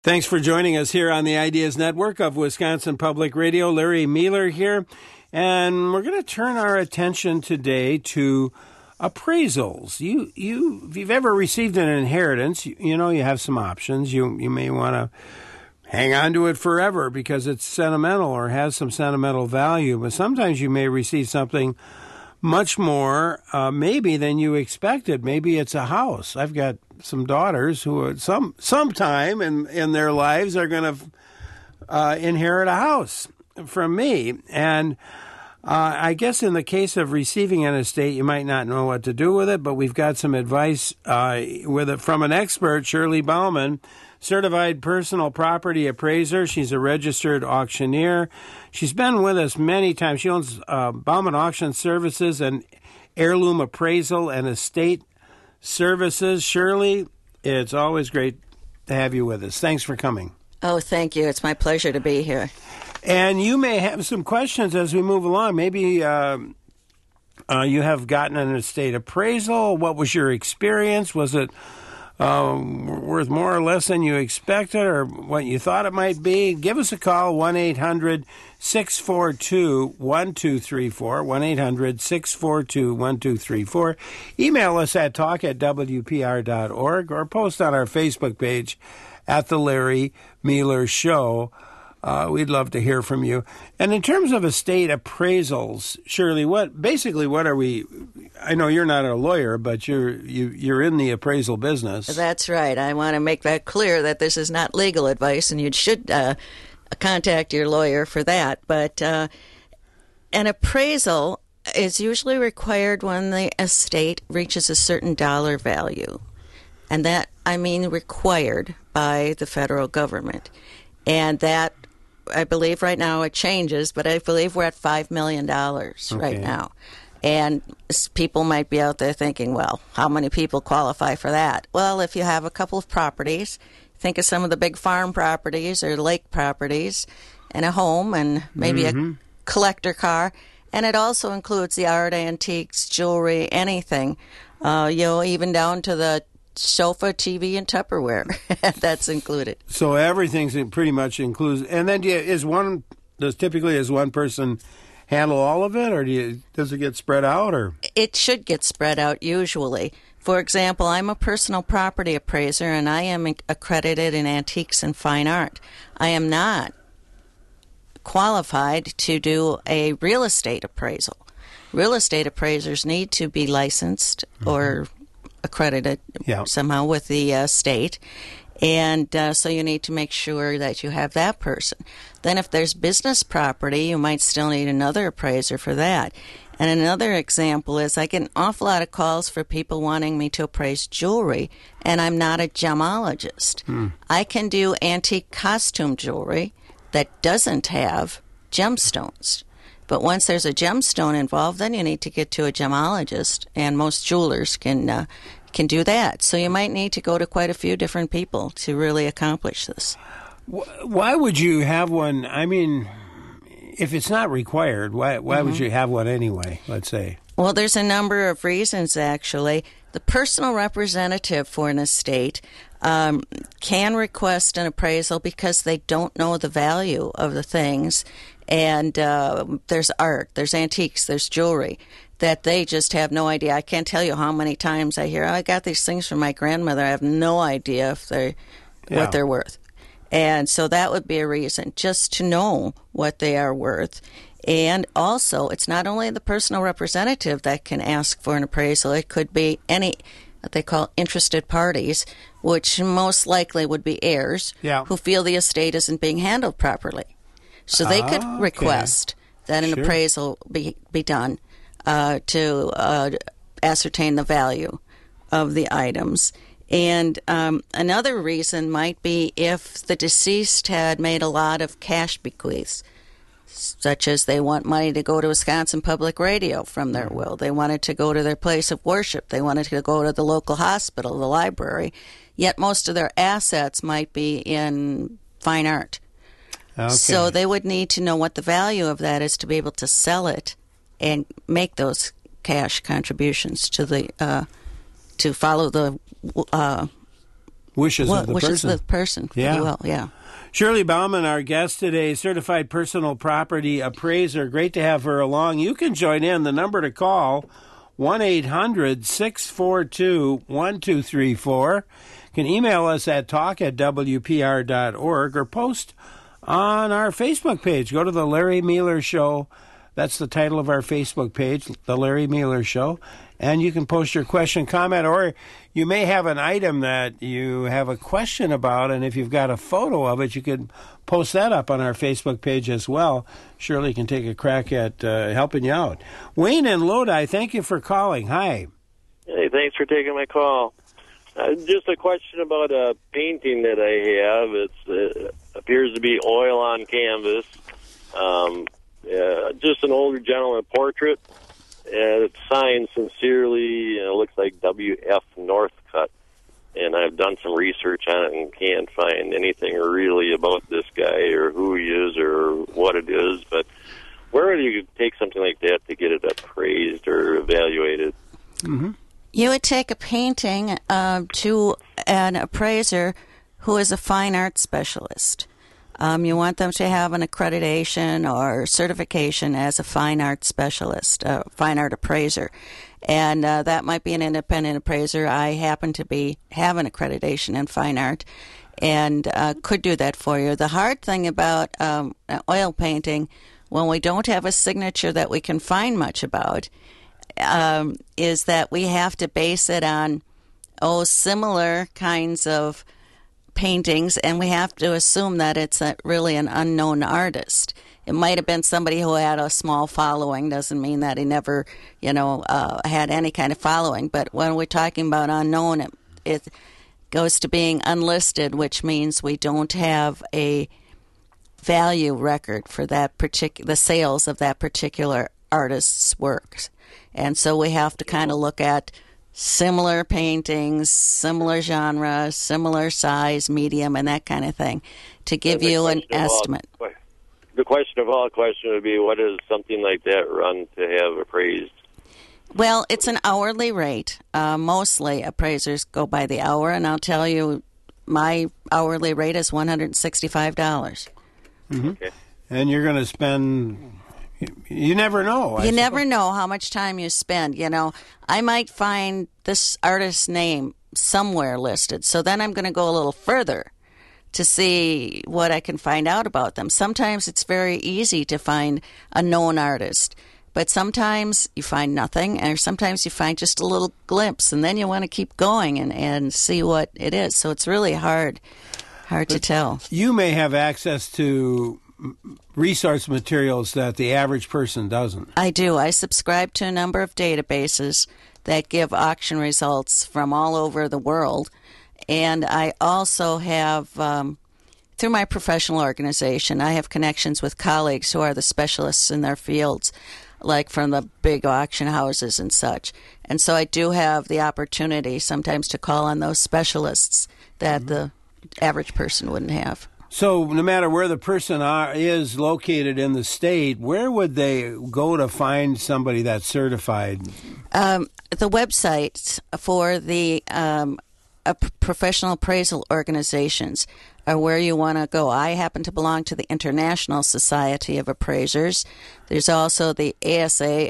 Thanks for joining us here on the Ideas Network of Wisconsin Public Radio. Larry Mueller here, and we're going to turn our attention today to appraisals. If you've ever received an inheritance, you know you have some options. You may want to hang on to it forever because it's sentimental or has some sentimental value, but sometimes you may receive something much more maybe than you expected. Maybe it's a house. I've got some daughters who sometime in their lives are going to inherit a house from me. And I guess in the case of receiving an estate, you might not know what to do with it, but we've got some advice with it from an expert, Shirley Bauman, certified personal property appraiser. She's a registered auctioneer. She's been with us many times. She owns Bauman Auction Services and Heirloom Appraisal and Estate Services. Shirley, it's always great to have you with us. Thanks for coming. Oh, thank you. It's my pleasure to be here. And you may have some questions as we move along. Maybe you have gotten an estate appraisal. What was your experience? Was it worth more or less than you expected or what you thought it might be? Give us a call, 1-800-642-1234, 1-800-642-1234. Email us at talk@wpr.org or post on our Facebook page at The Larry Mueller Show. We'd love to hear from you. And in terms of estate appraisals, Shirley, what are we? I know you're not a lawyer, but you're in the appraisal business. That's right. I want to make that clear that this is not legal advice, and you should contact your lawyer for that. But an appraisal is usually required when the estate reaches a certain dollar value, and that I mean required by the federal government, and that. I believe right now it changes, but I believe we're at $5 million right now. And people might be out there thinking, well, how many people qualify for that? Well, if you have a couple of properties, think of some of the big farm properties or lake properties and a home and maybe a collector car. And it also includes the art, antiques, jewelry, anything, even down to the sofa, TV, and Tupperware. That's included. So everything's pretty much includes. And then does one person handle all of it, or does it get spread out? Or it should get spread out usually. For example, I'm a personal property appraiser, and I am accredited in antiques and fine art. I am not qualified to do a real estate appraisal. Real estate appraisers need to be licensed or accredited somehow with the state, and so you need to make sure that you have that person. Then if there's business property, you might still need another appraiser for that. And another example is I get an awful lot of calls for people wanting me to appraise jewelry, and I'm not a gemologist. I can do antique costume jewelry that doesn't have gemstones. But once there's a gemstone involved, then you need to get to a gemologist, and most jewelers can do that. So you might need to go to quite a few different people to really accomplish this. Why would you have one? I mean, if it's not required, why would you have one anyway, let's say? Well, there's a number of reasons, actually. The personal representative for an estate can request an appraisal because they don't know the value of the things. And there's art, there's antiques, there's jewelry that they just have no idea. I can't tell you how many times I hear, I got these things from my grandmother. I have no idea if what they're worth. And so that would be a reason, just to know what they are worth. And also, it's not only the personal representative that can ask for an appraisal. It could be any, what they call interested parties, which most likely would be heirs who feel the estate isn't being handled properly. So they could request that an appraisal be done to ascertain the value of the items. And another reason might be if the deceased had made a lot of cash bequeaths, such as they want money to go to Wisconsin Public Radio from their will. They wanted to go to their place of worship. They wanted to go to the local hospital, the library. Yet most of their assets might be in fine art. Okay. So they would need to know what the value of that is to be able to sell it and make those cash contributions to the to follow the wishes of the person. Wishes of the person. Yeah. Well, yeah. Shirley Bauman, our guest today, certified personal property appraiser. Great to have her along. You can join in. The number to call, 1-800-642-1234. You can email us at talk@wpr.org or post on our Facebook page. Go to the Larry Meeler Show. That's the title of our Facebook page, The Larry Meeler Show. And you can post your question, comment, or you may have an item that you have a question about, and if you've got a photo of it, you can post that up on our Facebook page as well. Shirley can take a crack at helping you out. Wayne in Lodi, thank you for calling. Hi. Hey, thanks for taking my call. Just a question about a painting that I have. It appears to be oil on canvas. Just an older gentleman portrait. It's signed sincerely. It looks like W.F. Northcutt. And I've done some research on it and can't find anything really about this guy or who he is or what it is. But where do you take something like that to get it appraised or evaluated? Mm-hmm. You would take a painting to an appraiser who is a fine arts specialist. You want them to have an accreditation or certification as a fine art specialist, a fine art appraiser. And that might be an independent appraiser. I happen to have an accreditation in fine art and could do that for you. The hard thing about oil painting, when we don't have a signature that we can find much about, is that we have to base it on, similar kinds of paintings, and we have to assume that it's really an unknown artist. It might have been somebody who had a small following. Doesn't mean that he never, had any kind of following. But when we're talking about unknown, it goes to being unlisted, which means we don't have a value record for that the sales of that particular artist's works. And so we have to kind of look at similar paintings, similar genre, similar size, medium, and that kind of thing to give you an estimate. The question of all questions would be, what does something like that run to have appraised? Well, it's an hourly rate. Mostly appraisers go by the hour, and I'll tell you my hourly rate is $165. Mm-hmm. Okay. And you're going to spend... You never know. You never know how much time you spend. I might find this artist's name somewhere listed, so then I'm going to go a little further to see what I can find out about them. Sometimes it's very easy to find a known artist, but sometimes you find nothing, or sometimes you find just a little glimpse, and then you want to keep going and see what it is. So it's really hard to tell. You may have access to resource materials that the average person doesn't. I do. I subscribe to a number of databases that give auction results from all over the world. And I also have, through my professional organization, I have connections with colleagues who are the specialists in their fields, like from the big auction houses and such. And so I do have the opportunity sometimes to call on those specialists that the average person wouldn't have. So no matter where the person is located in the state, where would they go to find somebody that's certified? The websites for the professional appraisal organizations are where you want to go. I happen to belong to the International Society of Appraisers. There's also the ASA,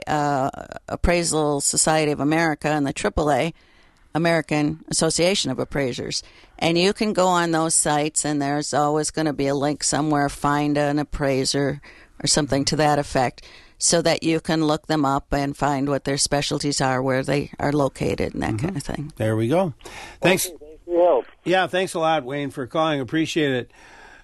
Appraisal Society of America, and the AAA, American Association of Appraisers. And you can go on those sites, and there's always going to be a link somewhere, find an appraiser or something to that effect, so that you can look them up and find what their specialties are, where they are located, and that kind of thing. There we go. Thanks. Okay, thanks for your help. Yeah, thanks a lot, Wayne, for calling. Appreciate it.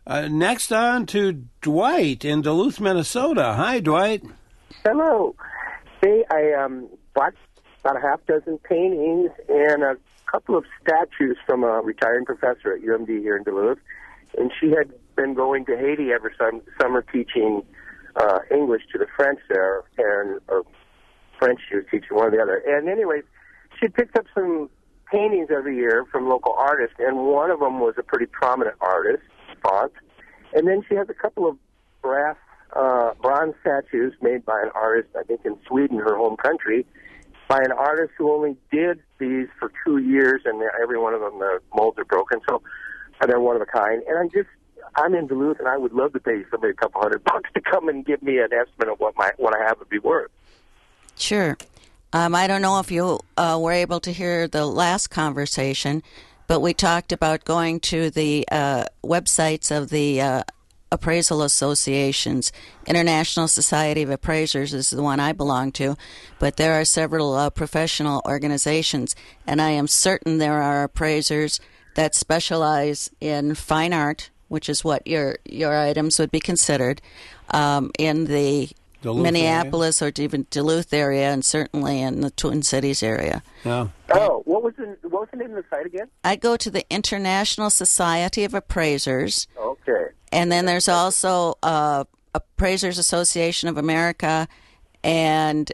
Next on to Dwight in Duluth, Minnesota. Hi, Dwight. Hello. Hey, I bought about a half dozen paintings and a couple of statues from a retiring professor at UMD here in Duluth. And she had been going to Haiti every summer teaching English to the French there, or French she was teaching, one or the other. And anyways, she picked up some paintings every year from local artists, and one of them was a pretty prominent artist, Font. And then she has a couple of bronze statues made by an artist, I think in Sweden, her home country. by an artist who only did these for 2 years, and every one of them, the molds are broken, so they're one of a kind. And I'm in Duluth, and I would love to pay somebody a couple $100 to come and give me an estimate of what I have would be worth. Sure. I don't know if you were able to hear the last conversation, but we talked about going to the websites of the appraisal associations. International Society of Appraisers is the one I belong to, but there are several professional organizations, and I am certain there are appraisers that specialize in fine art, which is what your items would be considered, in the Duluth Minneapolis area, or even Duluth area, and certainly in the Twin Cities area. Yeah. Oh, what was the name of the site again? I go to the International Society of Appraisers. Okay. And then there's also Appraisers Association of America and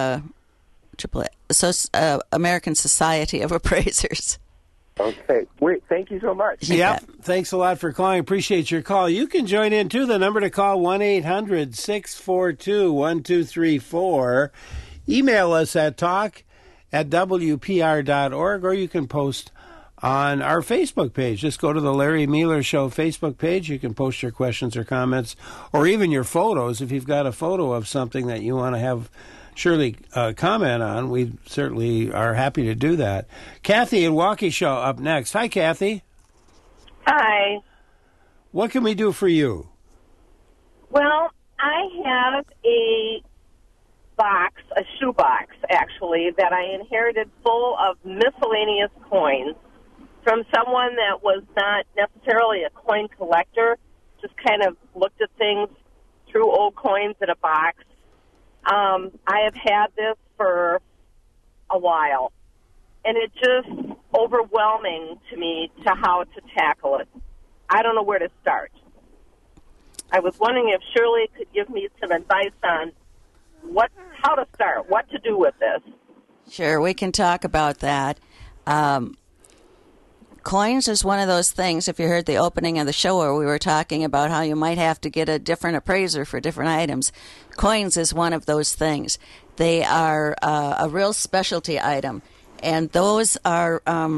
American Society of Appraisers. Okay. Wait, thank you so much. Yep. Thanks a lot for calling. Appreciate your call. You can join in, too. The number to call, 1-800-642-1234. Email us at talk@wpr.org, or you can post on our Facebook page. Just go to the Larry Miller Show Facebook page. You can post your questions or comments, or even your photos. If you've got a photo of something that you want to have Shirley comment on, we certainly are happy to do that. Kathy in Waukesha up next. Hi, Kathy. Hi. What can we do for you? Well, I have a shoebox, actually, that I inherited full of miscellaneous coins from someone that was not necessarily a coin collector, just kind of looked at things, threw old coins in a box. I have had this for a while, and it's just overwhelming to me to how to tackle it. I don't know where to start. I was wondering if Shirley could give me some advice on how to start, what to do with this. Sure, we can talk about that. Coins is one of those things, if you heard the opening of the show where we were talking about how you might have to get a different appraiser for different items, coins is one of those things. They are a real specialty item, and those are,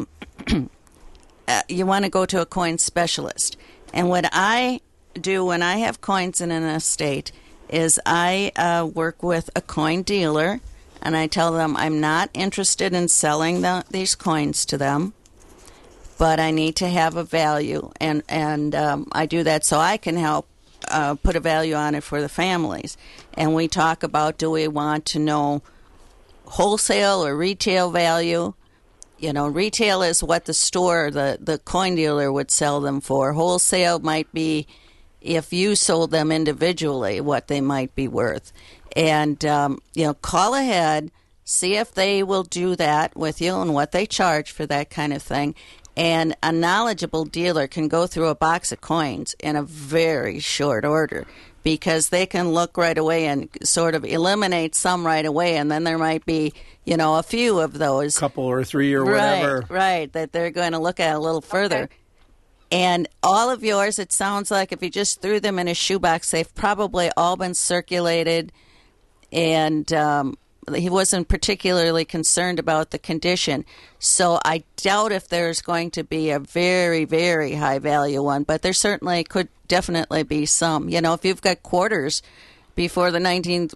you want to go to a coin specialist. And what I do when I have coins in an estate is I work with a coin dealer, and I tell them I'm not interested in selling these coins to them, but I need to have a value, and I do that so I can help put a value on it for the families. And we talk about, do we want to know wholesale or retail value? You know, retail is what the store, the coin dealer would sell them for. Wholesale might be if you sold them individually, what they might be worth. And, call ahead, see if they will do that with you and what they charge for that kind of thing. And a knowledgeable dealer can go through a box of coins in a very short order because they can look right away and sort of eliminate some right away, and then there might be, a few of those. Couple or three or whatever. Right, that they're going to look at a little further. Okay. And all of yours, it sounds like if you just threw them in a shoebox, they've probably all been circulated, and he wasn't particularly concerned about the condition. So I doubt if there's going to be a very, very high value one, but there certainly could definitely be some. If you've got quarters before the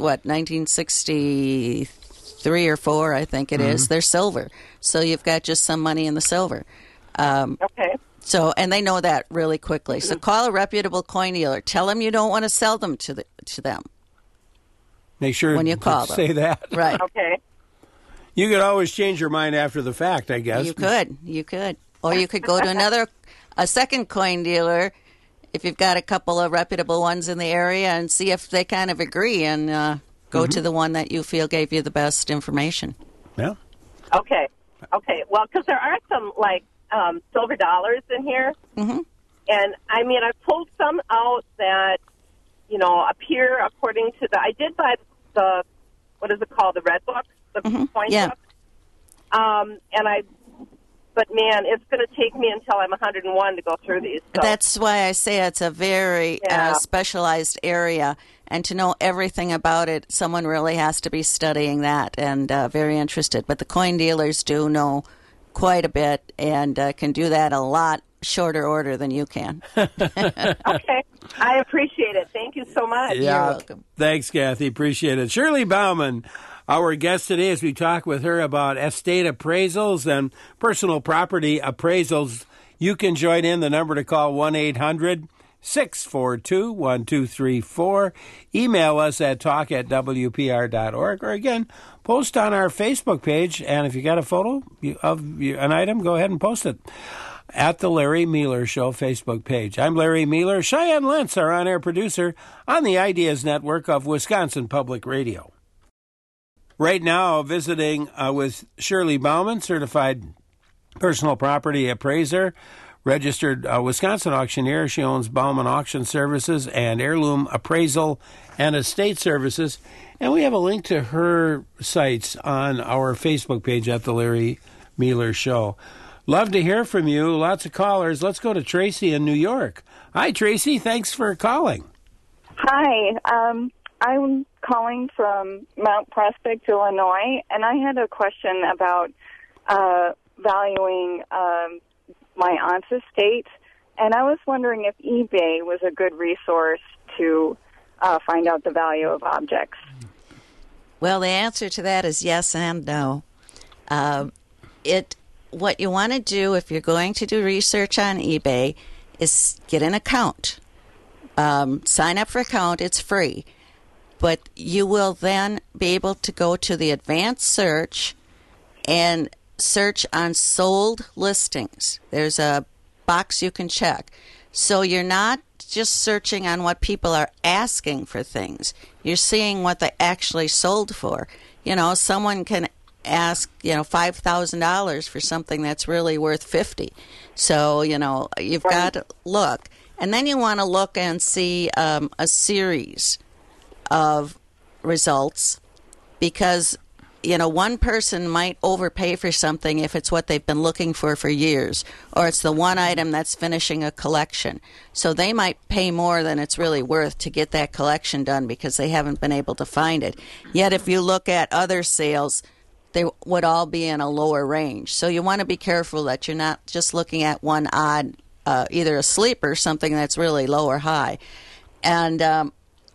1963 or 4, I think it is, they're silver. So you've got just some money in the silver. Okay. So, and they know that really quickly. So call a reputable coin dealer. Tell them you don't want to sell them to them. Make sure when you call them. Say that. Right. Okay. You could always change your mind after the fact, I guess. You could. Or you could go to a second coin dealer if you've got a couple of reputable ones in the area and see if they kind of agree and go to the one that you feel gave you the best information. Yeah. Okay. Well, because there are some, silver dollars in here. Mm-hmm. And, I pulled some out that, appear according to I did buy the, what is it called, the red book, the coin book. But man, it's going to take me until I'm 101 to go through these. So. That's why I say it's a very specialized area. And to know everything about it, someone really has to be studying that and very interested. But the coin dealers do know quite a bit and can do that a lot shorter order than you can. Okay. I appreciate it. Thank you so much. Yeah. You're welcome. Thanks, Kathy. Appreciate it. Shirley Bauman, our guest today, as we talk with her about estate appraisals and personal property appraisals. You can join in. The number to call, 1-800-642-1234. Email us at talk@wpr.org. Or again, post on our Facebook page. And if you got a photo of an item, go ahead and post it at the Larry Mealer Show Facebook page. I'm Larry Mealer. Cheyenne Lentz, our on-air producer on the Ideas Network of Wisconsin Public Radio. Right now, visiting with Shirley Bauman, certified personal property appraiser, registered Wisconsin auctioneer. She owns Bauman Auction Services and Heirloom Appraisal and Estate Services. And we have a link to her sites on our Facebook page at the Larry Mealer Show. Love to hear from you. Lots of callers. Let's go to Tracy in New York. Hi, Tracy. Thanks for calling. Hi. I'm calling from Mount Prospect, Illinois, and I had a question about valuing my aunt's estate, and I was wondering if eBay was a good resource to find out the value of objects. Well, the answer to that is yes and no. What you want to do if you're going to do research on eBay is get an account. Sign up for an account. It's free. But you will then be able to go to the advanced search and search on sold listings. There's a box you can check. So you're not just searching on what people are asking for things. You're seeing what they actually sold for. You know, someone can ask, $5,000 for something that's really worth $50,000. So, you've got to look. And then you want to look and see a series of results because, one person might overpay for something if it's what they've been looking for years, or it's the one item that's finishing a collection. So they might pay more than it's really worth to get that collection done because they haven't been able to find it. Yet if you look at other sales, they would all be in a lower range. So you want to be careful that you're not just looking at one odd, either a sleeper, something that's really low or high. And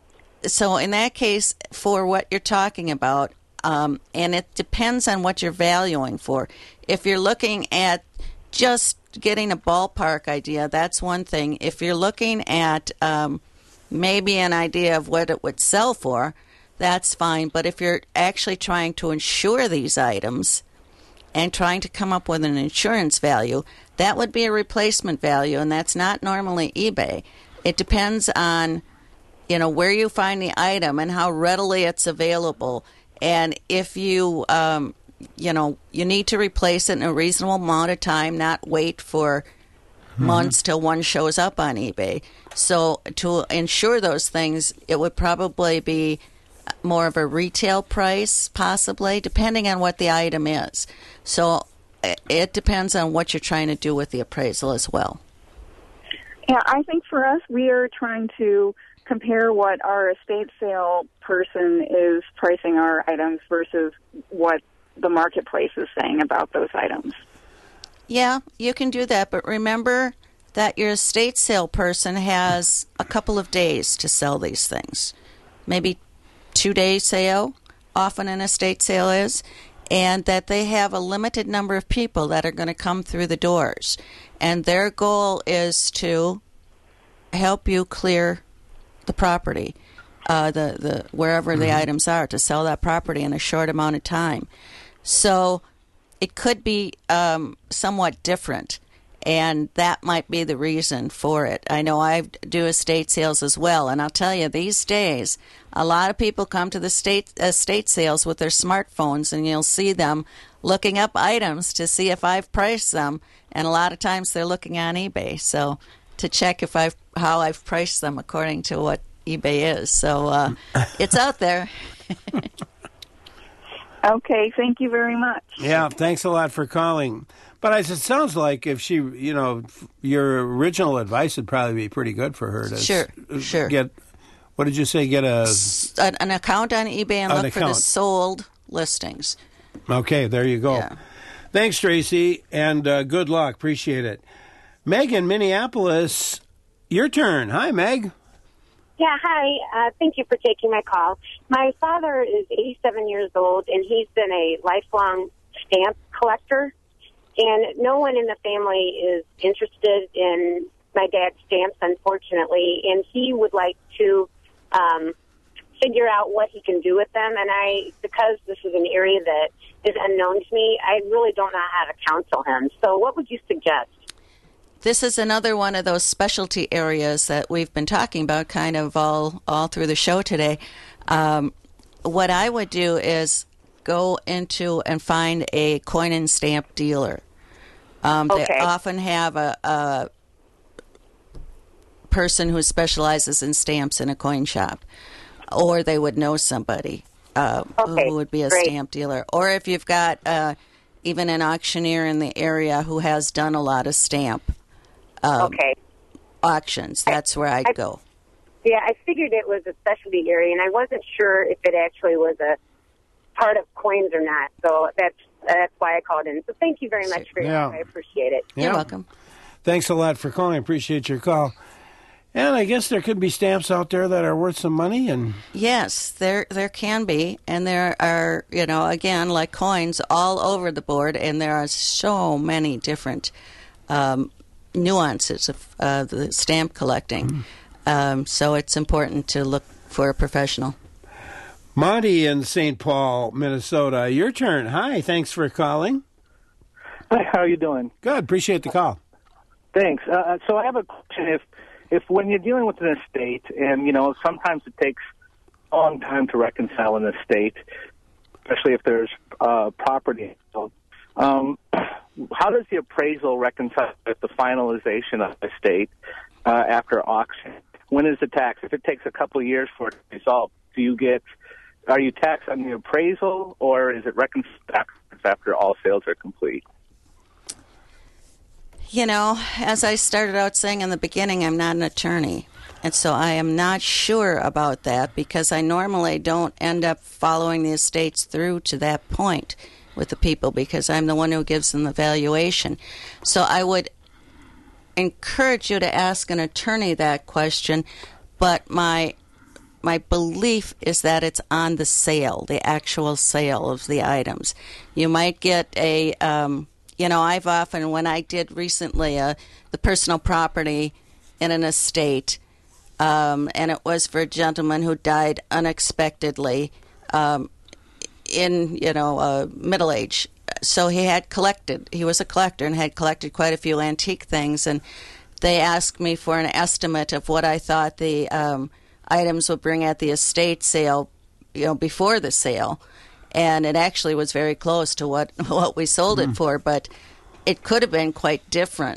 so in that case, for what you're talking about, and it depends on what you're valuing for. If you're looking at just getting a ballpark idea, that's one thing. If you're looking at maybe an idea of what it would sell for, that's fine. But if you're actually trying to insure these items and trying to come up with an insurance value, that would be a replacement value, and that's not normally eBay. It depends on, where you find the item and how readily it's available. And if you, you need to replace it in a reasonable amount of time, not wait for months till one shows up on eBay. So to insure those things, it would probably be more of a retail price, possibly, depending on what the item is. So it depends on what you're trying to do with the appraisal as well. Yeah, I think for us, we are trying to compare what our estate sale person is pricing our items versus what the marketplace is saying about those items. Yeah, you can do that, but remember that your estate sale person has a couple of days to sell these things. Maybe 2-day sale, often an estate sale is, and that they have a limited number of people that are going to come through the doors. And their goal is to help you clear the property, the wherever the items are, to sell that property in a short amount of time. So it could be somewhat different, and that might be the reason for it. I know I do estate sales as well, and I'll tell you, these days, a lot of people come to the estate sales with their smartphones, and you'll see them looking up items to see if I've priced them, and a lot of times they're looking on eBay, so to check if how I've priced them according to what eBay is. So it's out there. Okay, thank you very much. Yeah, thanks a lot for calling. But as it sounds like if she, your original advice would probably be pretty good for her to Sure. get what did you say? Get an account on eBay and An look for the account. sold listings. Okay, there you go. Yeah. Thanks, Tracy, and good luck. Appreciate it. Meg in Minneapolis, your turn. Hi, Meg. Yeah, hi. Thank you for taking my call. My father is 87 years old, and he's been a lifelong stamp collector, and no one in the family is interested in my dad's stamps, unfortunately, and he would like to figure out what he can do with them, and because this is an area that is unknown to me, I really don't know how to counsel him. So what would you suggest? This is another one of those specialty areas that we've been talking about kind of all through the show today. What I would do is go into and find a coin and stamp dealer. They often have a person who specializes in stamps in a coin shop, or they would know somebody who would be a stamp dealer. Or if you've got even an auctioneer in the area who has done a lot of stamp auctions, that's where I'd go. Yeah, I figured it was a specialty area, and I wasn't sure if it actually was a part of coins or not. So that's why I called in. So thank you very much for your help. I appreciate it. You're welcome. Thanks a lot for calling. I appreciate your call. And I guess there could be stamps out there that are worth some money. And yes, there can be. And there are, again, like coins all over the board. And there are so many different nuances of the stamp collecting. So it's important to look for a professional. Monty in St. Paul, Minnesota, your turn. Hi, thanks for calling. Hi, how are you doing? Good, appreciate the call. Thanks. So I have a question. If when you're dealing with an estate, and, sometimes it takes a long time to reconcile an estate, especially if there's property, how does the appraisal reconcile with the finalization of the estate after auction? When is the tax? If it takes a couple of years for it to resolve, are you taxed on the appraisal, or is it reconciled after all sales are complete? As I started out saying in the beginning, I'm not an attorney. And so I am not sure about that because I normally don't end up following the estates through to that point with the people because I'm the one who gives them the valuation. So I would encourage you to ask an attorney that question, but my belief is that it's on the sale, the actual sale of the items. You might get a... I've often, when I did recently the personal property in an estate, and it was for a gentleman who died unexpectedly in, middle age. So he was a collector and had collected quite a few antique things, and they asked me for an estimate of what I thought the items would bring at the estate sale, before the sale. And it actually was very close to what we sold it for, but it could have been quite different.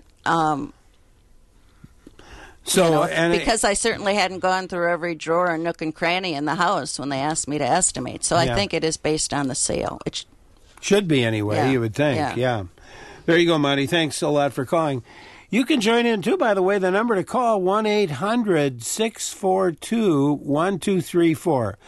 Because I certainly hadn't gone through every drawer and nook and cranny in the house when they asked me to estimate. So I think it is based on the sale. It should be anyway, you would think. Yeah. There you go, Monty. Thanks a lot for calling. You can join in, too, by the way. The number to call, 1-800-642-1234.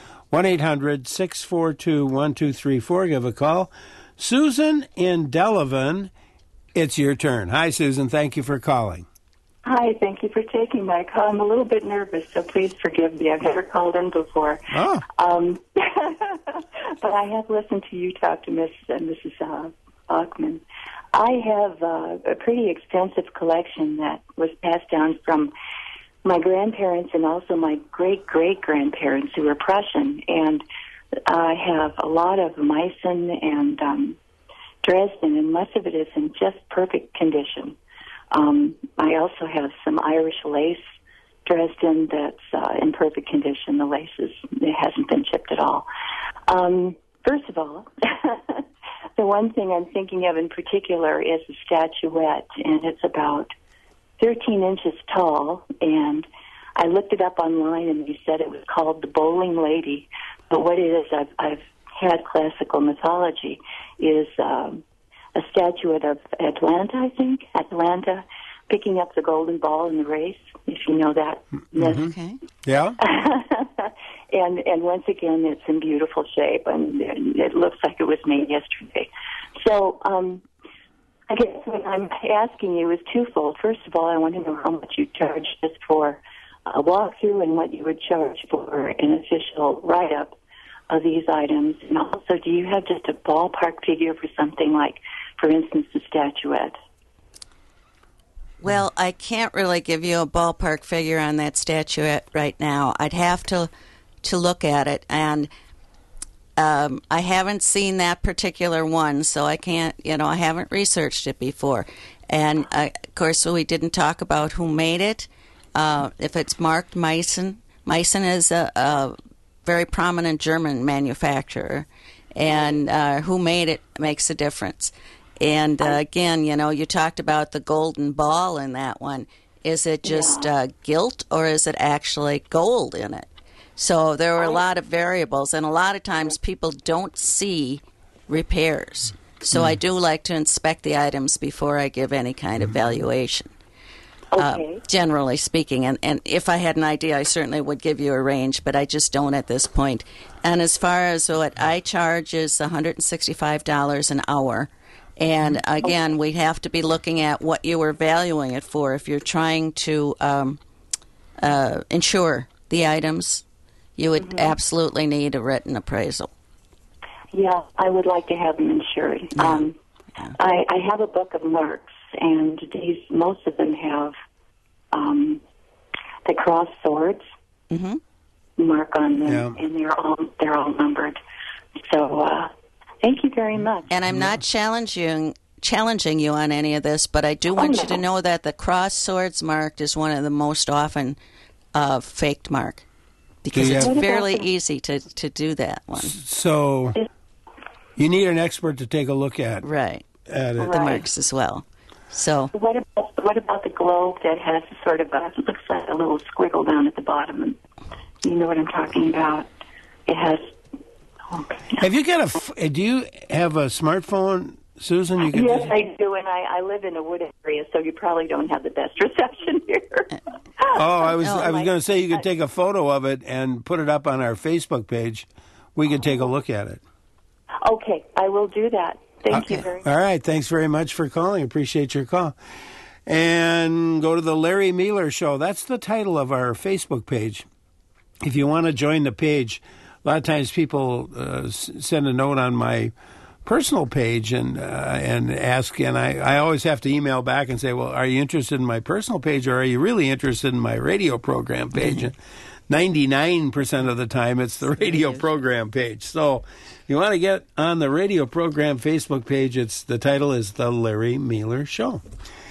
1-800-642-1234. Give a call. Susan in Delavan, it's your turn. Hi, Susan. Thank you for calling. Hi. Thank you for taking my call. I'm a little bit nervous, so please forgive me. I've never called in before. Oh. But I have listened to you talk to Mrs. Bachman. I have a pretty extensive collection that was passed down from my grandparents and also my great-great-grandparents who were Prussian. And I have a lot of Meissen and Dresden, and most of it is in just perfect condition. I also have some Irish lace Dresden that's in perfect condition. The lace it hasn't been chipped at all. First of all, the one thing I'm thinking of in particular is a statuette, and it's about 13 inches tall, and I looked it up online, and they said it was called the Bowling Lady. But what it is, I've had classical mythology, is a statuette of Atlanta, I think, Atlanta, picking up the golden ball in the race, if you know that myth. Mm-hmm. Okay. Yeah. And once again, it's in beautiful shape, and it looks like it was made yesterday. So I guess what I'm asking you is twofold. First of all, I want to know how much you charge just for a walkthrough and what you would charge for an official write-up of these items. And also, do you have just a ballpark figure for something like, for instance, the statuette? Well, I can't really give you a ballpark figure on that statuette right now. I'd have to look at it, and I haven't seen that particular one, so I can't, I haven't researched it before. And, of course, we didn't talk about who made it. If it's marked Meissen, Meissen is a very prominent German manufacturer, and who made it makes a difference. And, again, you talked about the golden ball in that one. Is it just gilt, or is it actually gold in it? So there were a lot of variables, and a lot of times people don't see repairs. So I do like to inspect the items before I give any kind of valuation. Okay. Generally speaking, and if I had an idea, I certainly would give you a range, but I just don't at this point. And as far as what I charge is $165 an hour. And again, we'd have to be looking at what you were valuing it for. If you're trying to insure the items, you would absolutely need a written appraisal. Yeah, I would like to have them insured. Yeah. I have a book of marks, and most of them have the cross swords mark on them, and they're all numbered. So thank you very much. And I'm not challenging you on any of this, but I do want you to know that the cross swords mark is one of the most often faked mark, because it's fairly easy to do that one. So you need an expert to take a look at at it. The marks as well. So what about the globe that has sort of it looks like a little squiggle down at the bottom? You know what I'm talking about? It has. Have you got do you have a smartphone, Susan? Yes, I do, and I live in a wooded area, so you probably don't have the best reception here. I was going to say you could take a photo of it and put it up on our Facebook page. We could take a look at it. Okay, I will do that. Thank you very much. All right, thanks very much for calling. Appreciate your call. And go to the Larry Mealer Show. That's the title of our Facebook page. If you want to join the page, a lot of times people send a note on my personal page and ask, and I always have to email back and say, well, are you interested in my personal page, or are you really interested in my radio program page? And 99% of the time, it's the radio program page. So if you want to get on the radio program Facebook page, the title is The Larry Mealer Show.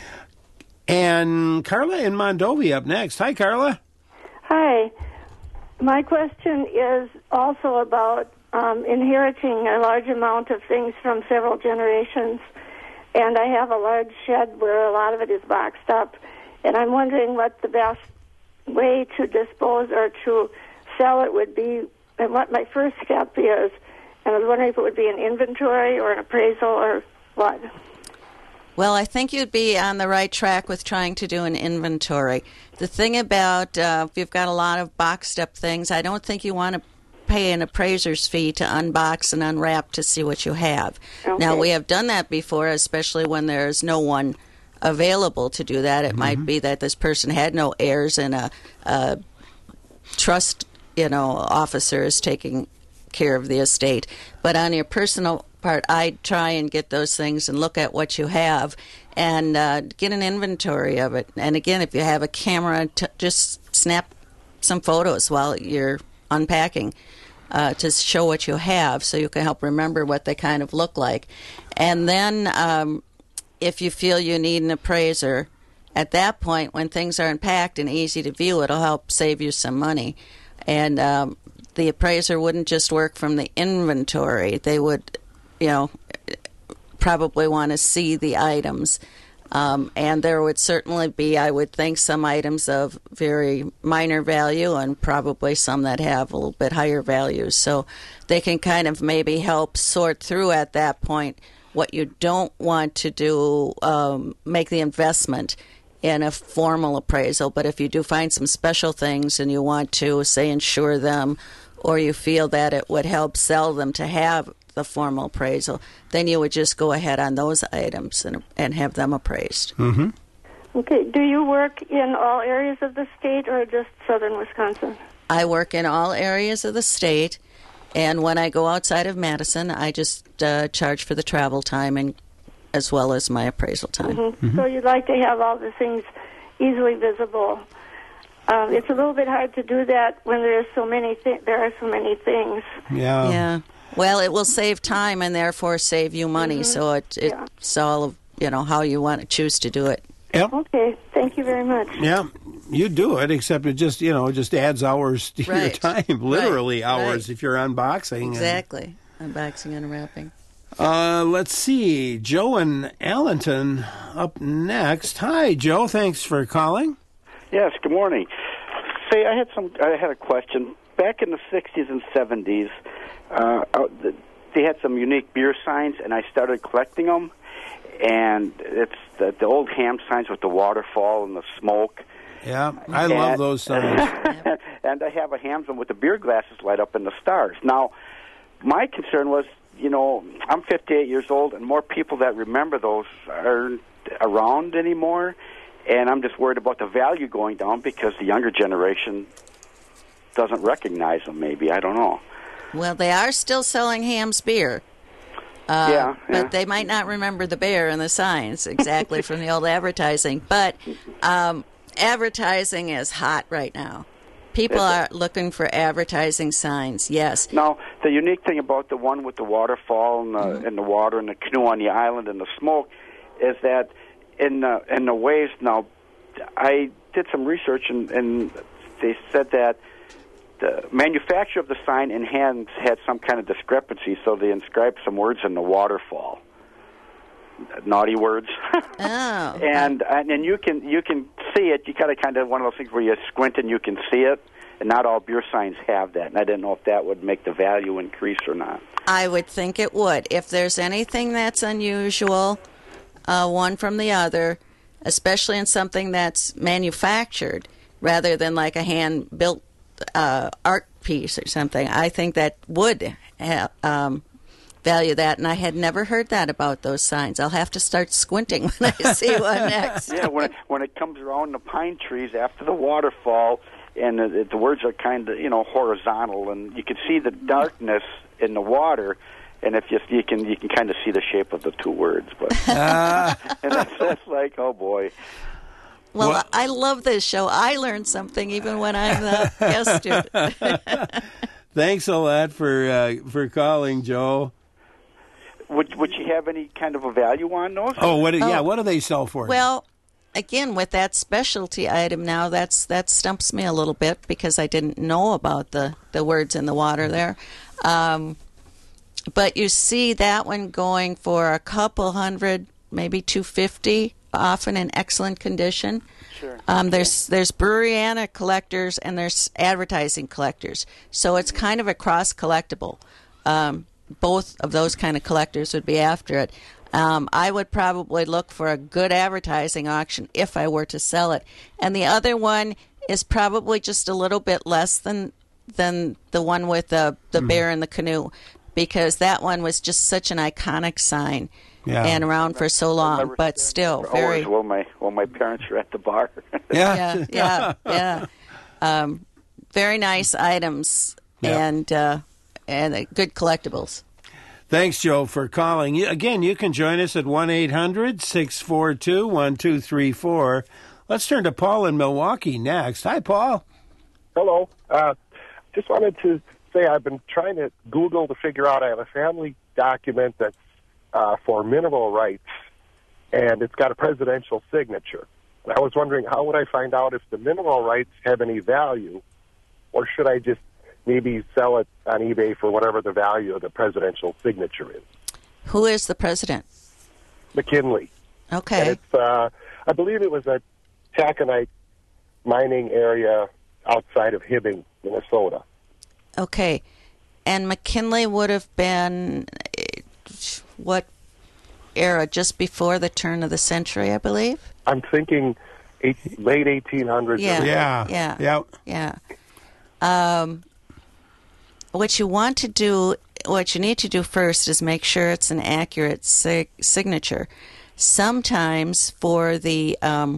And Carla in Mondovi up next. Hi, Carla. Hi. My question is also about inheriting a large amount of things from several generations. And I have a large shed where a lot of it is boxed up. And I'm wondering what the best way to dispose or to sell it would be, and what my first step is. And I was wondering if it would be an inventory or an appraisal or what. Well, I think you'd be on the right track with trying to do an inventory. The thing about if you've got a lot of boxed up things, I don't think you want to pay an appraiser's fee to unbox and unwrap to see what you have. Okay. Now, we have done that before, especially when there's no one available to do that. It might be that this person had no heirs and a trust, officer is taking care of the estate. But on your personal part, I try and get those things and look at what you have and get an inventory of it. And again, if you have a camera, just snap some photos while you're unpacking to show what you have, so you can help remember what they kind of look like. And then if you feel you need an appraiser, at that point, when things are unpacked and easy to view, it'll help save you some money. And the appraiser wouldn't just work from the inventory. They would, probably want to see the items. And there would certainly be, I would think, some items of very minor value and probably some that have a little bit higher values. So they can kind of maybe help sort through at that point what you don't want to do, make the investment in a formal appraisal. But if you do find some special things and you want to, say, insure them or you feel that it would help sell them to have the formal appraisal, then you would just go ahead on those items and have them appraised. Mm-hmm. Okay. Do you work in all areas of the state or just southern Wisconsin? I work in all areas of the state, and when I go outside of Madison, I just charge for the travel time and as well as my appraisal time. Mm-hmm. Mm-hmm. So you'd like to have all the things easily visible. It's a little bit hard to do that when there are so many things. Yeah. Yeah. Well, it will save time and therefore save you money. Mm-hmm. So it's all of, how you want to choose to do it. Yep. Okay. Thank you very much. Yeah. You do it, except it just, just adds hours to your time, literally hours if you're unboxing. Exactly. Unboxing and unwrapping. Let's see. Joe in Allenton up next. Hi, Joe. Thanks for calling. Yes, good morning. Say, I had a question. Back in the 60s and 70s, they had some unique beer signs, and I started collecting them. And it's the old ham signs with the waterfall and the smoke. Yeah, I love those signs. And I have a ham with the beer glasses light up in the stars. Now, my concern was, I'm 58 years old, and more people that remember those aren't around anymore. And I'm just worried about the value going down because the younger generation doesn't recognize them, maybe. I don't know. Well, they are still selling Ham's beer. But they might not remember the bear and the signs exactly from the old advertising. But advertising is hot right now. People are looking for advertising signs, yes. Now, the unique thing about the one with the waterfall and the water and the canoe on the island and the smoke is that in the waves, now, I did some research and they said that the manufacturer of the sign in hand had some kind of discrepancy, so they inscribed some words in the waterfall, naughty words. Oh, and you can see it. You got to kind of one of those things where you squint and you can see it, and not all beer signs have that. And I didn't know if that would make the value increase or not. I would think it would. If there's anything that's unusual, one from the other, especially in something that's manufactured rather than like a hand-built art piece or something, I think that would value that, and I had never heard that about those signs. I'll have to start squinting when I see one next. Yeah, when it comes around the pine trees after the waterfall, and the words are kind of horizontal, and you can see the darkness in the water, and if you can kind of see the shape of the two words, but and that's like, oh boy. Well, I love this show. I learned something even when I'm the guest student. Thanks a lot for calling, Joe. Would you have any kind of a value on those? What do they sell for? Well, again, with that specialty item now, that stumps me a little bit because I didn't know about the words in the water there. But you see that one going for a couple hundred, maybe $250, often in excellent condition. Sure. There's Breweriana collectors and there's advertising collectors. So it's kind of a cross collectible. Both of those kind of collectors would be after it. I would probably look for a good advertising auction if I were to sell it. And the other one is probably just a little bit less than the one with the bear in the canoe, because that one was just such an iconic sign and around for so long, but still very. While my parents were at the bar. Yeah. Very nice items and good collectibles. Thanks, Joe, for calling. Again, you can join us at 1-800-642-1234. Let's turn to Paul in Milwaukee next. Hi, Paul. Hello. Just wanted to say I've been trying to Google to figure out. I have a family document that's for mineral rights, and it's got a presidential signature. And I was wondering, how would I find out if the mineral rights have any value, or should I just maybe sell it on eBay for whatever the value of the presidential signature is? Who is the president? McKinley. Okay. And it's, I believe it was a taconite mining area outside of Hibbing, Minnesota. Okay. And McKinley would have been what era? Just before the turn of the century, I believe? I'm thinking late 1800s. Yeah. what you want to do, what you need to do first is make sure it's an accurate signature. Sometimes for the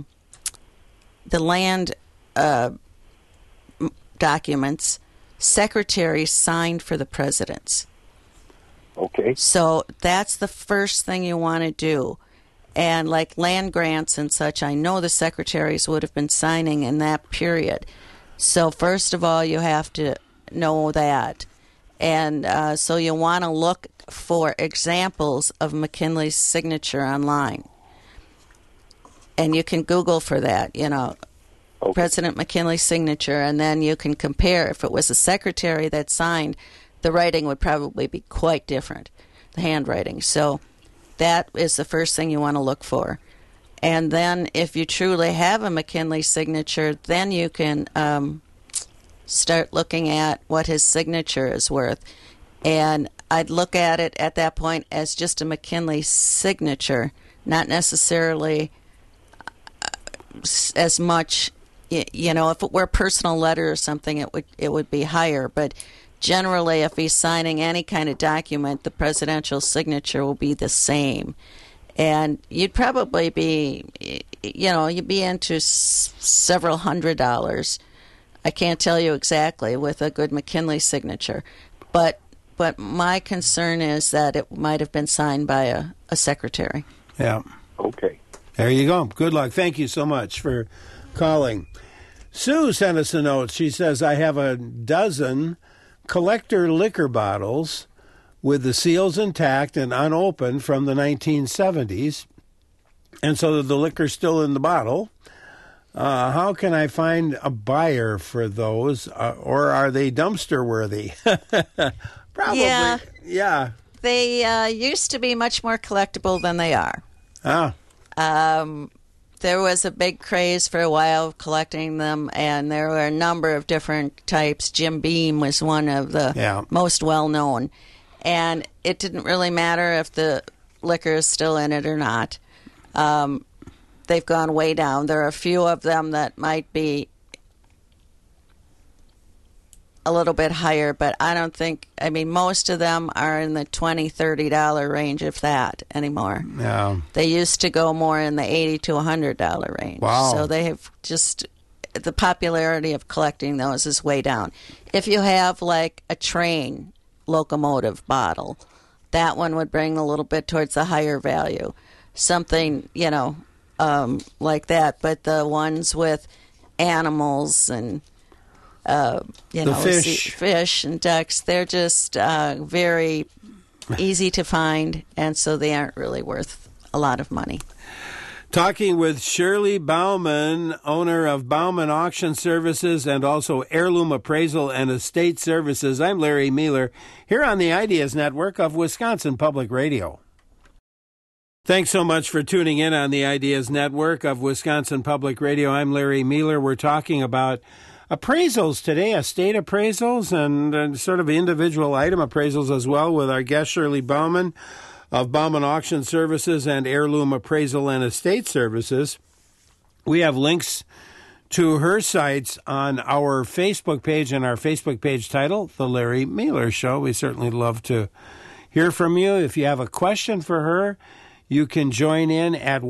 land documents, secretaries signed for the presidents. Okay. So that's the first thing you want to do. And like land grants and such, I know the secretaries would have been signing in that period. So first of all, you have to know that. And so you want to look for examples of McKinley's signature online. And you can Google for that, Okay. President McKinley's signature, and then you can compare. If it was a secretary that signed, the writing would probably be quite different, the handwriting. So that is the first thing you want to look for. And then if you truly have a McKinley signature, then you can start looking at what his signature is worth. And I'd look at it at that point as just a McKinley signature, not necessarily as much, if it were a personal letter or something, it would be higher. But generally, if he's signing any kind of document, the presidential signature will be the same. And you'd probably be, you'd be into several $100s. I can't tell you exactly with a good McKinley signature. But my concern is that it might have been signed by a secretary. Yeah. Okay. There you go. Good luck. Thank you so much for calling. Sue sent us a note. She says, I have a dozen collector liquor bottles with the seals intact and unopened from the 1970s, and so the liquor's still in the bottle. How can I find a buyer for those, or are they dumpster worthy? Probably. Yeah. They used to be much more collectible than they are. There was a big craze for a while of collecting them, and there were a number of different types. Jim Beam was one of the most well-known. And it didn't really matter if the liquor is still in it or not. They've gone way down. There are a few of them that might be a little bit higher, but I don't think, most of them are in the $20, $30 range, if that, anymore. Yeah. They used to go more in the $80 to $100 range. Wow. So they have just, the popularity of collecting those is way down. If you have like a train locomotive bottle, that one would bring a little bit towards the higher value. Something, like that. But the ones with animals and fish and ducks, they're just very easy to find, and so they aren't really worth a lot of money. Talking with Shirley Bauman, owner of Bauman Auction Services and also Heirloom Appraisal and Estate Services. I'm Larry Mueller, here on the Ideas Network of Wisconsin Public Radio. Thanks so much for tuning in on the Ideas Network of Wisconsin Public Radio. I'm Larry Mueller. We're talking about appraisals today, estate appraisals and sort of individual item appraisals as well, with our guest Shirley Bauman of Bauman Auction Services and Heirloom Appraisal and Estate Services. We have links to her sites on our Facebook page and our Facebook page title, The Larry Mueller Show. We certainly love to hear from you. If you have a question for her, you can join in at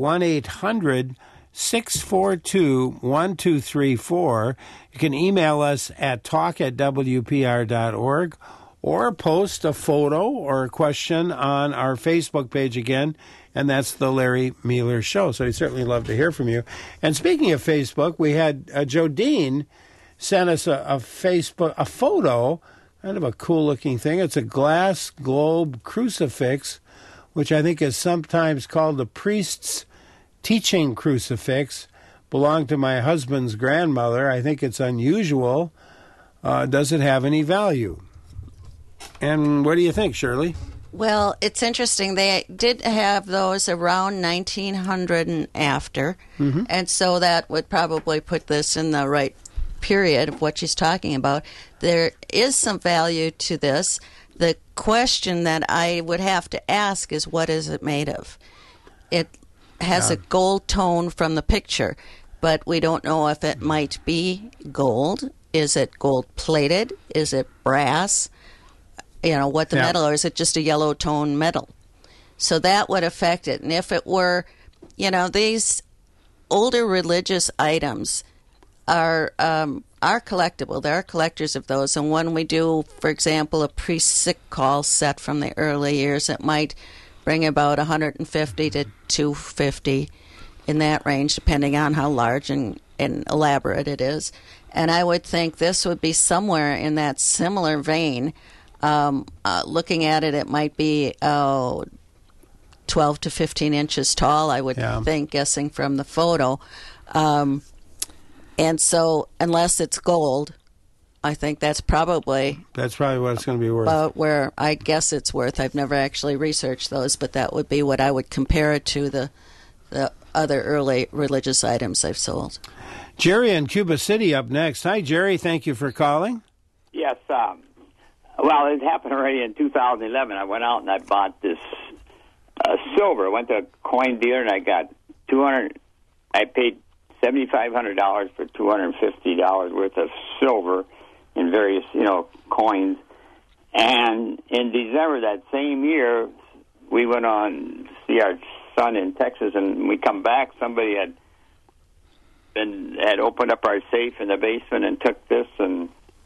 1-800-642-1234. You can email us at talk@wpr.org or post a photo or a question on our Facebook page again, and that's The Larry Mueller Show. So we'd certainly love to hear from you. And speaking of Facebook, we had Jodine sent us a photo, kind of a cool-looking thing. It's a glass globe crucifix, which I think is sometimes called the priest's teaching crucifix. Belonged to my husband's grandmother. I think it's unusual. Does it have any value? And what do you think, Shirley? Well, it's interesting. They did have those around 1900 and after, and so that would probably put this in the right period of what she's talking about. There is some value to this. The question that I would have to ask is, what is it made of? It has a gold tone from the picture, but we don't know if it might be gold. Is it gold-plated? Is it brass? what the metal, or is it just a yellow tone metal? So that would affect it. And if it were, these older religious items are collectible. There are collectors of those. And when we do, for example, a priest sick call set from the early years, it might bring about $150 to $250 in that range, depending on how large and elaborate it is. And I would think this would be somewhere in that similar vein. Looking at it, it might be 12 to 15 inches tall, I would think, guessing from the photo. And so, unless it's gold, I think that's probably what it's going to be worth. About where I guess it's worth. I've never actually researched those, but that would be what I would compare it to the other early religious items I've sold. Jerry in Cuba City up next. Hi, Jerry. Thank you for calling. Yes. Well, it happened already in 2011. I went out and I bought this silver. I went to a coin dealer and I got I paid $7,500 for $250 worth of silver in various, coins. And in December that same year, we went on to see our son in Texas, and when we come back, somebody had opened up our safe in the basement and took this, and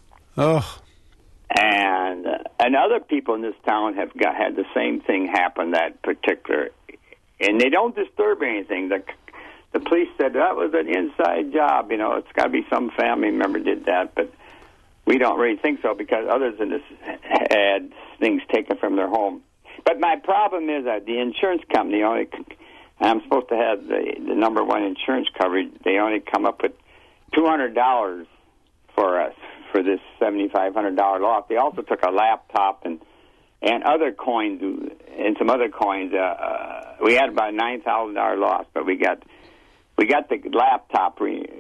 other people in this town have had the same thing happen. That particular, and they don't disturb anything. The police said that was an inside job. It's got to be some family member did that, but we don't really think so because others in this had things taken from their home. But my problem is that the insurance company I'm supposed to have the number one insurance coverage. They only come up with $200 for us for this $7,500 loss. They also took a laptop and other coins and some other coins. We had about a $9,000 loss, but we got the laptop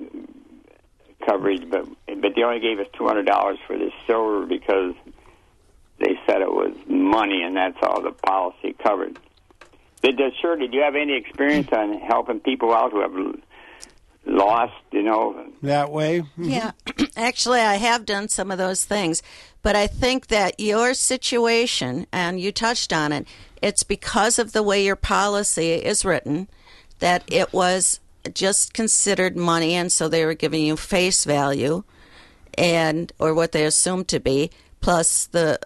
coverage, but they only gave us $200 for this silver because they said it was money, and that's all the policy covered. Did you have any experience on helping people out who have lost, that way? Mm-hmm. Yeah, actually, I have done some of those things, but I think that your situation, and you touched on it, it's because of the way your policy is written that it was just considered money, and so they were giving you face value, or what they assumed to be, plus the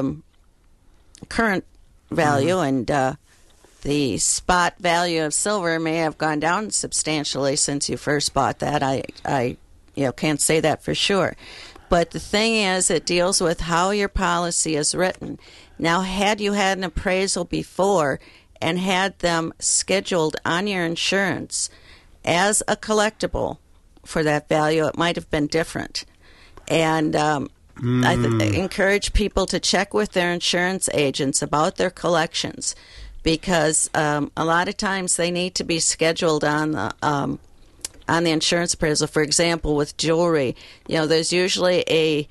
current value, and the spot value of silver may have gone down substantially since you first bought that. I can't say that for sure. But the thing is, it deals with how your policy is written. Now, had you had an appraisal before and had them scheduled on your insurance as a collectible for that value, it might have been different. And I encourage people to check with their insurance agents about their collections, because a lot of times they need to be scheduled on the insurance appraisal. For example, with jewelry, there's usually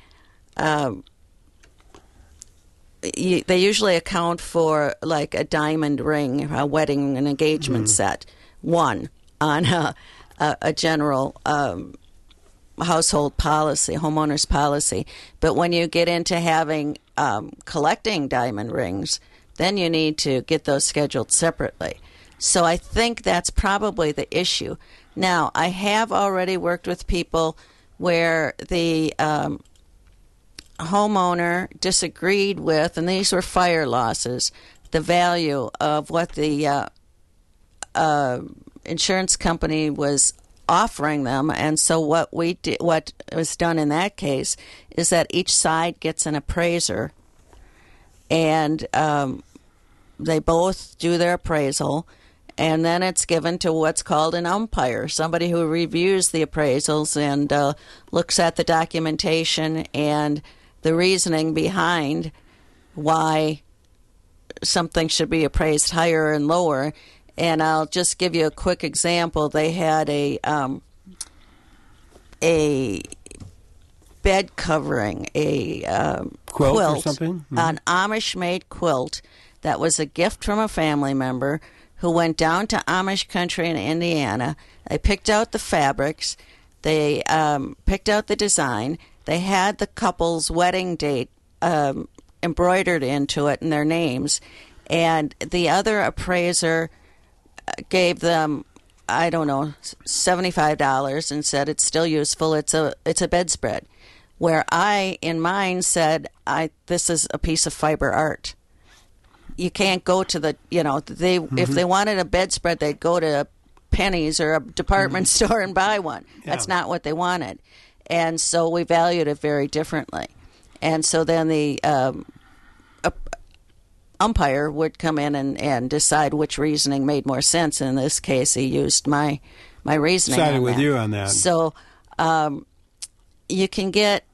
they usually account for like a diamond ring, a wedding, an engagement set, one on a general household policy, homeowner's policy. But when you get into having collecting diamond rings, then you need to get those scheduled separately. So I think that's probably the issue. Now, I have already worked with people where the homeowner disagreed with, and these were fire losses, the value of what the insurance company was offering them. And so what was done in that case is that each side gets an appraiser, and they both do their appraisal, and then it's given to what's called an umpire, somebody who reviews the appraisals and looks at the documentation and the reasoning behind why something should be appraised higher and lower. And I'll just give you a quick example. They had a bed covering, a quilt or something? Mm-hmm. An Amish-made quilt that was a gift from a family member who went down to Amish country in Indiana. They picked out the fabrics. They picked out the design. They had the couple's wedding date embroidered into it in their names. And the other appraiser gave them, I don't know, $75 and said it's still useful. It's a bedspread. Where I, in mine, said this is a piece of fiber art. You can't go to the, if they wanted a bedspread, they'd go to Penny's or a department store and buy one. Yeah. That's not what they wanted. And so we valued it very differently. And so then the umpire would come in and decide which reasoning made more sense. In this case, he used my reasoning. Sided with you on that. So you can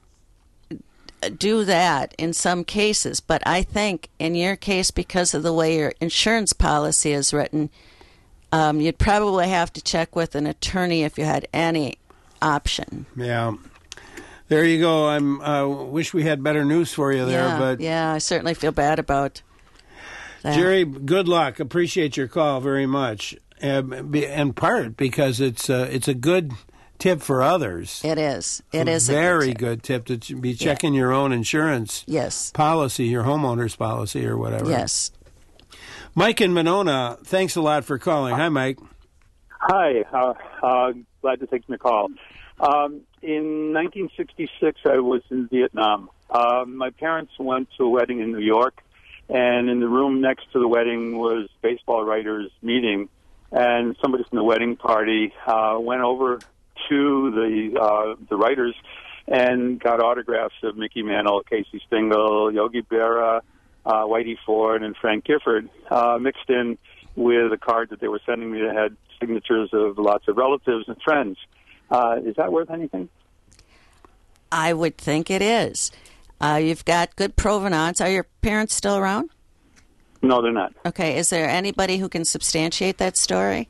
do that in some cases, but I think in your case, because of the way your insurance policy is written, you'd probably have to check with an attorney if you had any option. Yeah. There you go. I wish we had better news for you there. But I certainly feel bad about that. Jerry, good luck. Appreciate your call very much. In part because it's a good tip for others. It is. It is a very good tip to be checking your own insurance policy, your homeowner's policy or whatever. Yes. Mike in Monona, thanks a lot for calling. Hi, Mike. Hi. Glad to take my call. In 1966, I was in Vietnam. My parents went to a wedding in New York, and in the room next to the wedding was baseball writers' meeting, and somebody from the wedding party went over to the writers and got autographs of Mickey Mantle, Casey Stengel, Yogi Berra, Whitey Ford, and Frank Gifford, mixed in with a card that they were sending me that had signatures of lots of relatives and friends. Is that worth anything? I would think it is. You've got good provenance. Are your parents still around? No, they're not. Okay. Is there anybody who can substantiate that story?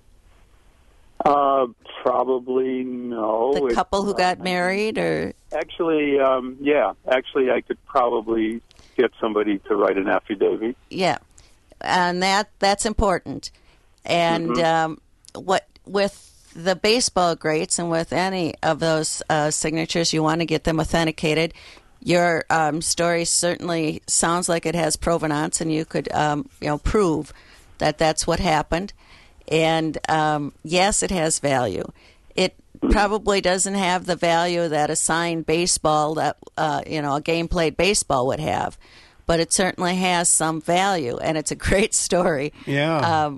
Probably no. The couple who got married, or actually, Actually, I could probably get somebody to write an affidavit. Yeah, and that's important. And what with the baseball greats and with any of those signatures, you want to get them authenticated. Your story certainly sounds like it has provenance, and you could prove that that's what happened. And yes, it has value. It probably doesn't have the value that a signed baseball, that a game played baseball would have, but it certainly has some value, and it's a great story. Yeah.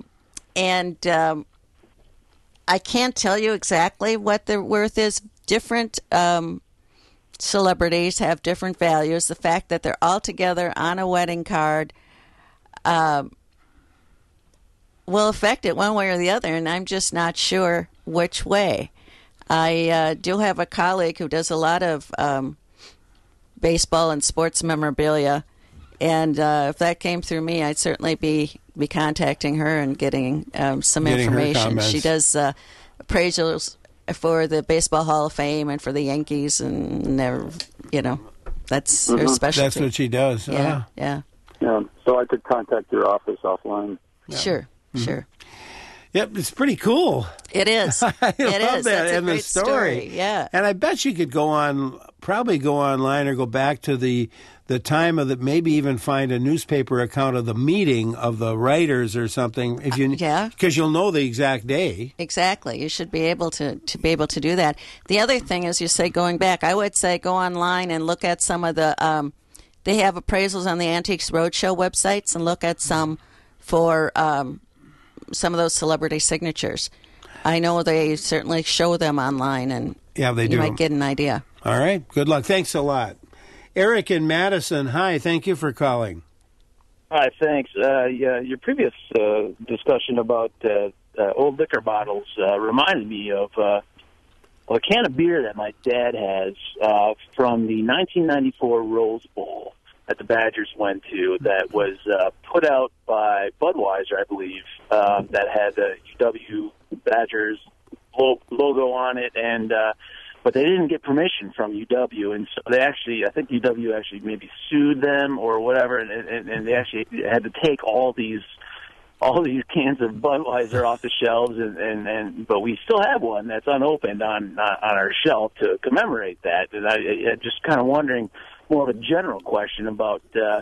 I can't tell you exactly what the worth is. Different celebrities have different values. The fact that they're all together on a wedding card will affect it one way or the other, and I'm just not sure which way. I do have a colleague who does a lot of baseball and sports memorabilia, and if that came through me, I'd certainly be contacting her and getting some information. She does appraisals for the Baseball Hall of Fame and for the Yankees, and that's her specialty. That's what she does. Yeah. So I could contact your office offline. Yeah. Sure. Sure. Yep, it's pretty cool. It is. I love that. That's and the story. Yeah. And I bet you could go online or go back to the time of maybe even find a newspaper account of the meeting of the writers or something. If you because you'll know the exact day. Exactly. You should be able to do that. The other thing is, you say going back, I would say go online and look at some of the they have appraisals on the Antiques Roadshow websites, and look at some for some of those celebrity signatures. I know they certainly show them online, and they do. You might get an idea. All right. Good luck. Thanks a lot. Eric in Madison, hi. Thank you for calling. Hi, thanks. Your previous discussion about old liquor bottles reminded me of a can of beer that my dad has from the 1994 Rose Bowl that the Badgers went to, that was put out by Budweiser, I believe, that had the UW Badgers logo on it, and but they didn't get permission from UW, and so they I think UW actually maybe sued them or whatever, and they actually had to take all these cans of Budweiser off the shelves, but we still have one that's unopened on our shelf to commemorate that. And I just kind of wondering, more of a general question about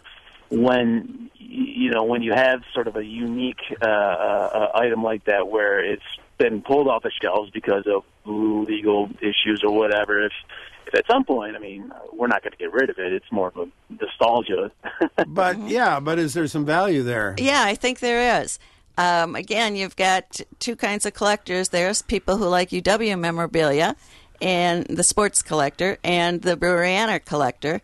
when you have sort of a unique item like that where it's been pulled off the shelves because of legal issues or whatever, if at some point, I mean, we're not going to get rid of it. It's more of a nostalgia. But is there some value there? Yeah, I think there is. Again, you've got two kinds of collectors. There's people who like UW memorabilia, and the sports collector, and the Breweriana collector.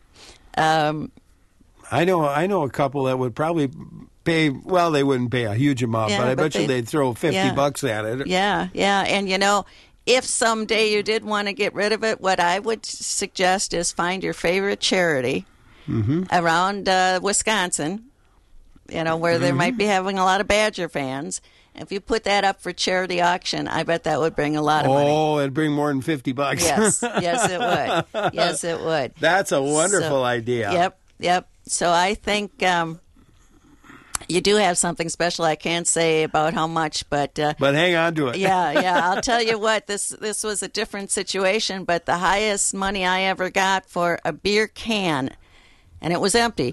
I know a couple that would probably pay. Well, they wouldn't pay a huge amount, but I bet you they'd throw $50 at it. Yeah, and if someday you did want to get rid of it, what I would suggest is find your favorite charity around Wisconsin. Where they might be having a lot of Badger fans. If you put that up for charity auction, I bet that would bring a lot of money. Oh, it'd bring more than $50. Yes, it would. Yes, it would. That's a wonderful idea. Yep. So I think you do have something special. I can't say about how much, but hang on to it. Yeah. I'll tell you what. This was a different situation, but the highest money I ever got for a beer can, and it was empty.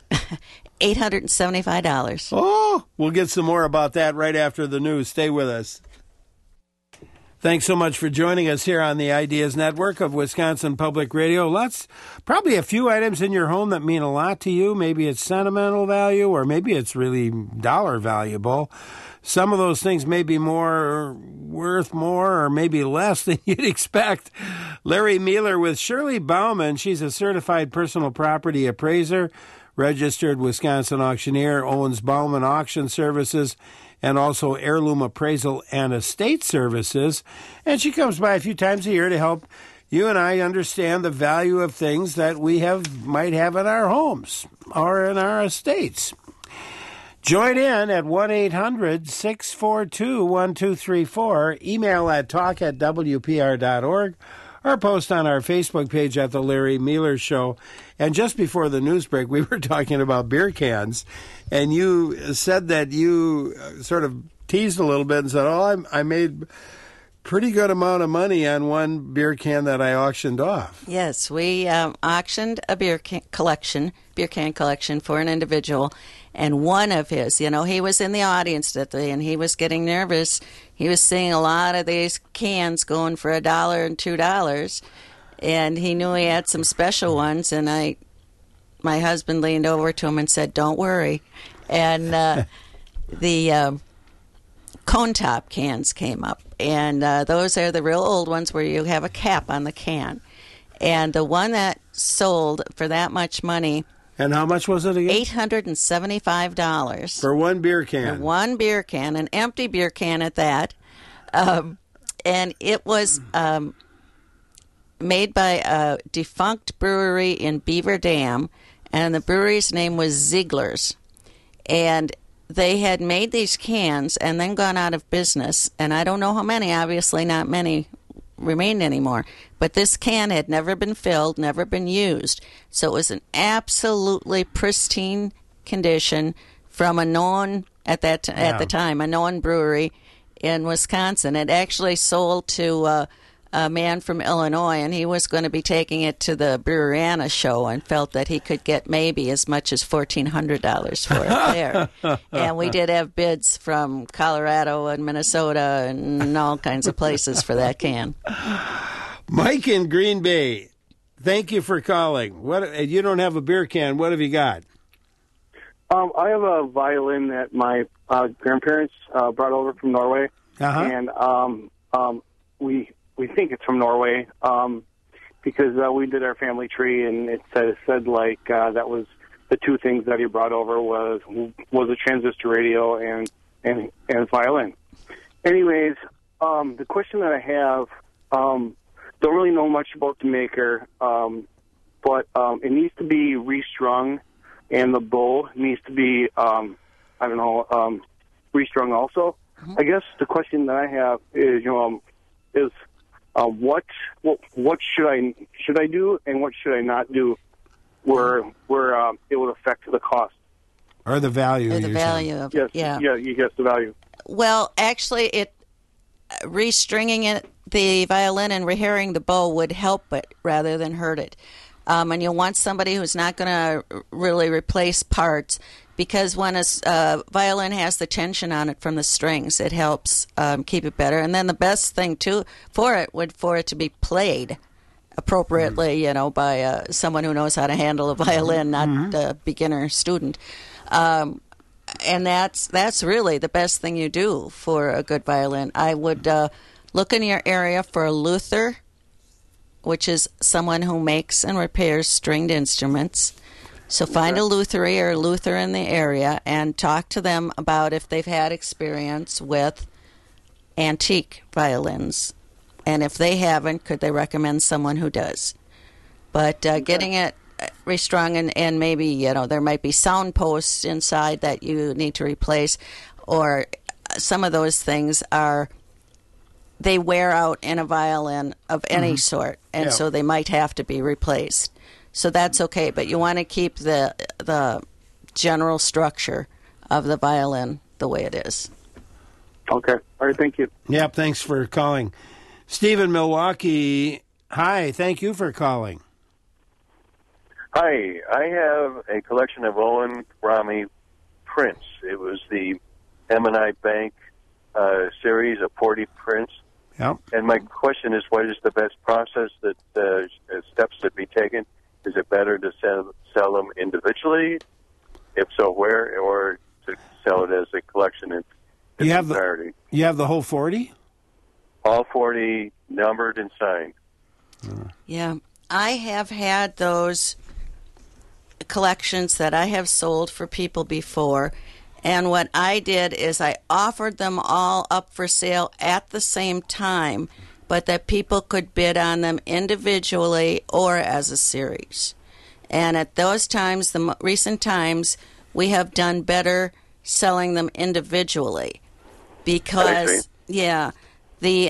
$875. Oh, we'll get some more about that right after the news. Stay with us. Thanks so much for joining us here on the Ideas Network of Wisconsin Public Radio. Probably a few items in your home that mean a lot to you. Maybe it's sentimental value, or maybe it's really dollar valuable. Some of those things may be worth more or maybe less than you'd expect. Larry Mealer with Shirley Bauman. She's a certified personal property appraiser, registered Wisconsin auctioneer, owns Bauman Auction Services, and also Heirloom Appraisal and Estate Services. And she comes by a few times a year to help you and I understand the value of things that we might have in our homes or in our estates. Join in at 1-800-642-1234, email at talk@wpr.org, or post on our Facebook page at The Larry Mealer Show. And just before the news break, we were talking about beer cans, and you said that you sort of teased a little bit and said, I made pretty good amount of money on one beer can that I auctioned off. Yes, we auctioned a beer can collection for an individual, and one of his, he was in the audience that day, and he was getting nervous. He was seeing a lot of these cans going for $1 and $2, and he knew he had some special ones, and my husband leaned over to him and said, "Don't worry." And the cone top cans came up, and those are the real old ones where you have a cap on the can. And the one that sold for that much money. And how much was it again? $875. For one beer can. For one beer can, an empty beer can at that. And it was made by a defunct brewery in Beaver Dam, and the brewery's name was Ziegler's. And they had made these cans and then gone out of business, and I don't know how many, obviously not many remained anymore. But this can had never been filled, never been used. So it was an absolutely pristine condition from a known, at the time, a known brewery in Wisconsin. It actually sold to a man from Illinois, and he was going to be taking it to the Breweriana show and felt that he could get maybe as much as $1,400 for it there. And we did have bids from Colorado and Minnesota and all kinds of places for that can. Mike in Green Bay, thank you for calling. You don't have a beer can. What have you got? I have a violin that my grandparents brought over from Norway, and we think it's from Norway because we did our family tree, and it said that was the two things that he brought over was a transistor radio and violin. Anyways, the question that I have, don't really know much about the maker, but it needs to be restrung, and the bow needs to be restrung also. I guess the question that I have is what should I do and what should I not do where it would affect the cost or the value? Or the value of it. Yeah, you guess the value. Well, actually, restringing the violin and rehearing the bow would help it rather than hurt it. And you'll want somebody who's not going to really replace parts because when a violin has the tension on it from the strings, it helps keep it better. And then the best thing too for it to be played appropriately, by someone who knows how to handle a violin, not a beginner student. And that's really the best thing you do for a good violin. I would look in your area for a luthier, which is someone who makes and repairs stringed instruments. So find a lutherie or a luthier in the area and talk to them about if they've had experience with antique violins. And if they haven't, could they recommend someone who does? But getting it restrung and maybe, there might be sound posts inside that you need to replace, or some of those things they wear out in a violin of any sort, and so they might have to be replaced. So that's okay, but you want to keep the general structure of the violin the way it is. Okay. All right, thank you. Yep, thanks for calling. Steve in Milwaukee, hi, thank you for calling. Hi, I have a collection of Owen Rami prints. It was the M&I Bank series of 40 prints. Yep. And my question is, what is the best process steps that be taken? Is it better to sell them individually? If so, where? Or to sell it as a collection in its entirety? You have the whole 40? All 40 numbered and signed. Yeah. I have had those collections that I have sold for people before, and what I did is I offered them all up for sale at the same time, but that people could bid on them individually or as a series. And at those times, the recent times, we have done better selling them individually because, the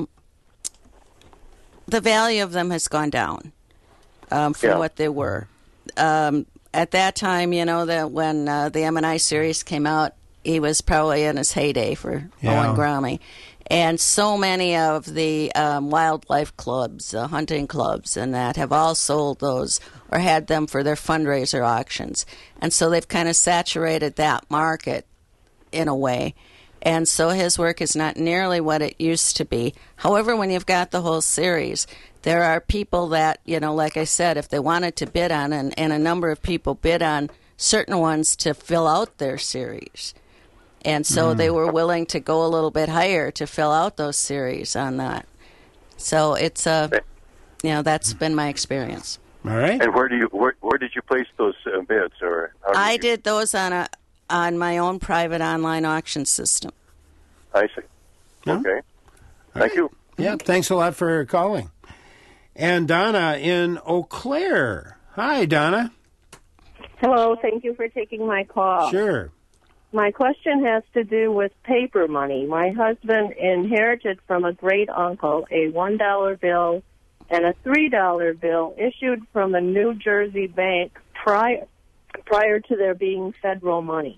value of them has gone down from what they were. At that time, that when the M&I series came out, he was probably in his heyday for Owen Grommy. And so many of the wildlife clubs, hunting clubs, and that have all sold those or had them for their fundraiser auctions. And so they've kind of saturated that market in a way. And so his work is not nearly what it used to be. However, when you've got the whole series, there are people that, like I said, if they wanted to bid on, and a number of people bid on certain ones to fill out their series. And so they were willing to go a little bit higher to fill out those series on that. So it's, that's been my experience. All right. And where did you place those bids? Or I did those on my own private online auction system. I see. Okay. Thank you. Yeah, thanks a lot for calling. And Donna in Eau Claire. Hi, Donna. Hello, thank you for taking my call. Sure. My question has to do with paper money. My husband inherited from a great uncle a $1 bill and a $3 bill issued from a New Jersey bank prior to there being federal money.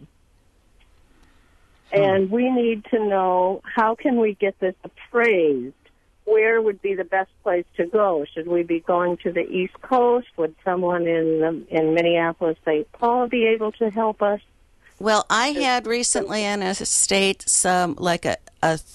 And we need to know, how can we get this appraised? Where would be the best place to go? Should we be going to the East Coast? Would someone in Minneapolis, St. Paul be able to help us? Well, I had recently in a state some like a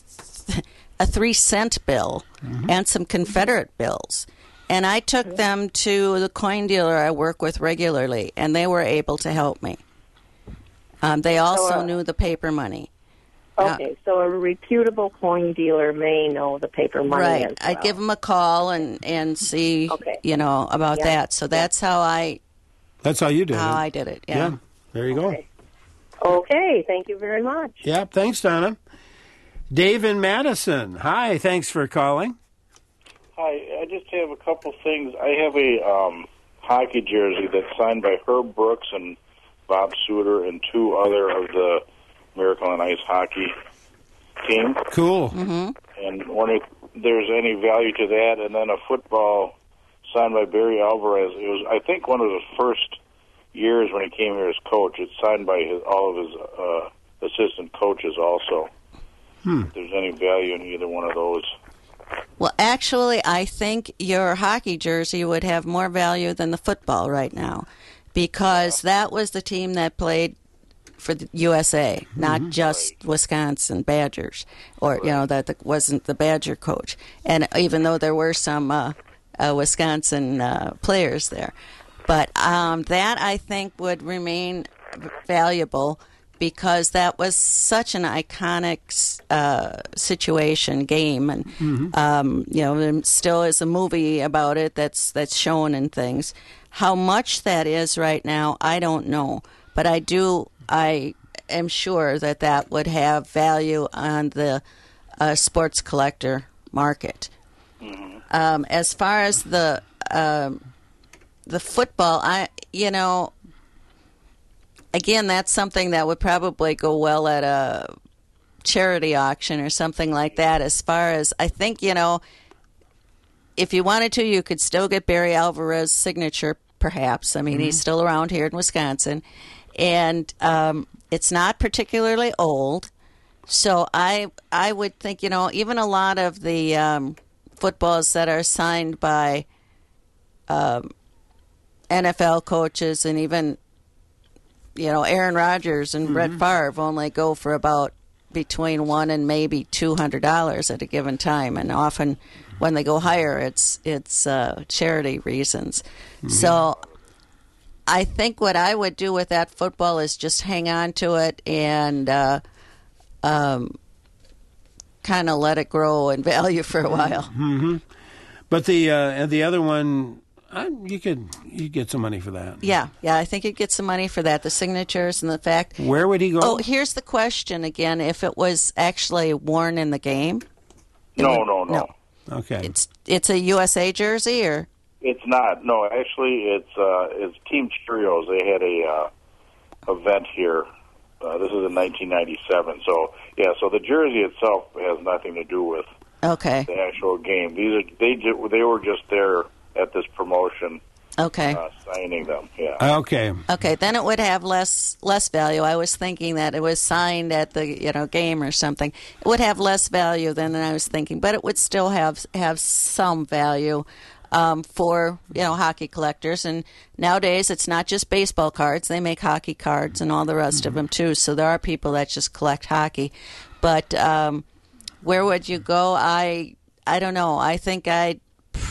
3-cent bill and some Confederate bills. And I took them to the coin dealer I work with regularly, and they were able to help me. They also knew the paper money. Okay, so a reputable coin dealer may know the paper money. Right. As well. I'd give them a call and see, about that. So that's how I... That's how you did it. How I did it, yeah. There you go. Okay, thank you very much. Yeah, thanks, Donna. Dave in Madison. Hi, thanks for calling. Hi, I just have a couple things. I have a hockey jersey that's signed by Herb Brooks and Bob Suter and 2 other of the Miracle on Ice hockey team. Cool. Mm-hmm. And wondering if there's any value to that. And then a football signed by Barry Alvarez. It was, I think, one of his first years when he came here as coach. It's signed by all of his assistant coaches also. If there's any value in either one of those. Well, actually, I think your hockey jersey would have more value than the football right now, because that was the team that played for the USA, not just Wisconsin Badgers, or that wasn't the Badger coach. And even though there were some Wisconsin players there, but that I think would remain valuable because that was such an iconic game, and there still is a movie about it that's shown and things. How much that is right now, I don't know, but I am sure that would have value on the sports collector market. As far as the football, again, that's something that would probably go well at a charity auction or something like that. As far as, I think, if you wanted to, you could still get Barry Alvarez's signature, perhaps. I mean, he's still around here in Wisconsin. And it's not particularly old. So I would think, even a lot of the footballs that are signed by NFL coaches and even Aaron Rodgers and Brett Favre only go for about between $100 and maybe $200 at a given time, and often when they go higher, it's charity reasons. So I think what I would do with that football is just hang on to it and kind of let it grow in value for a while. But the other one. You get some money for that. Yeah, I think you'd get some money for that. The signatures and the fact. Where would he go? Oh, here's the question again. If it was actually worn in the game? No. Okay. It's a USA jersey, or? It's not. No, actually, it's Team Cheerios. They had a event here. This is in 1997. So the jersey itself has nothing to do with the actual game. They were just there at this promotion, signing them. Yeah. Okay. Then it would have less value. I was thinking that it was signed at the game or something. It would have less value than I was thinking, but it would still have some value for hockey collectors. And nowadays, it's not just baseball cards; they make hockey cards and all the rest of them too. So there are people that just collect hockey. But where would you go? I don't know. I think I'd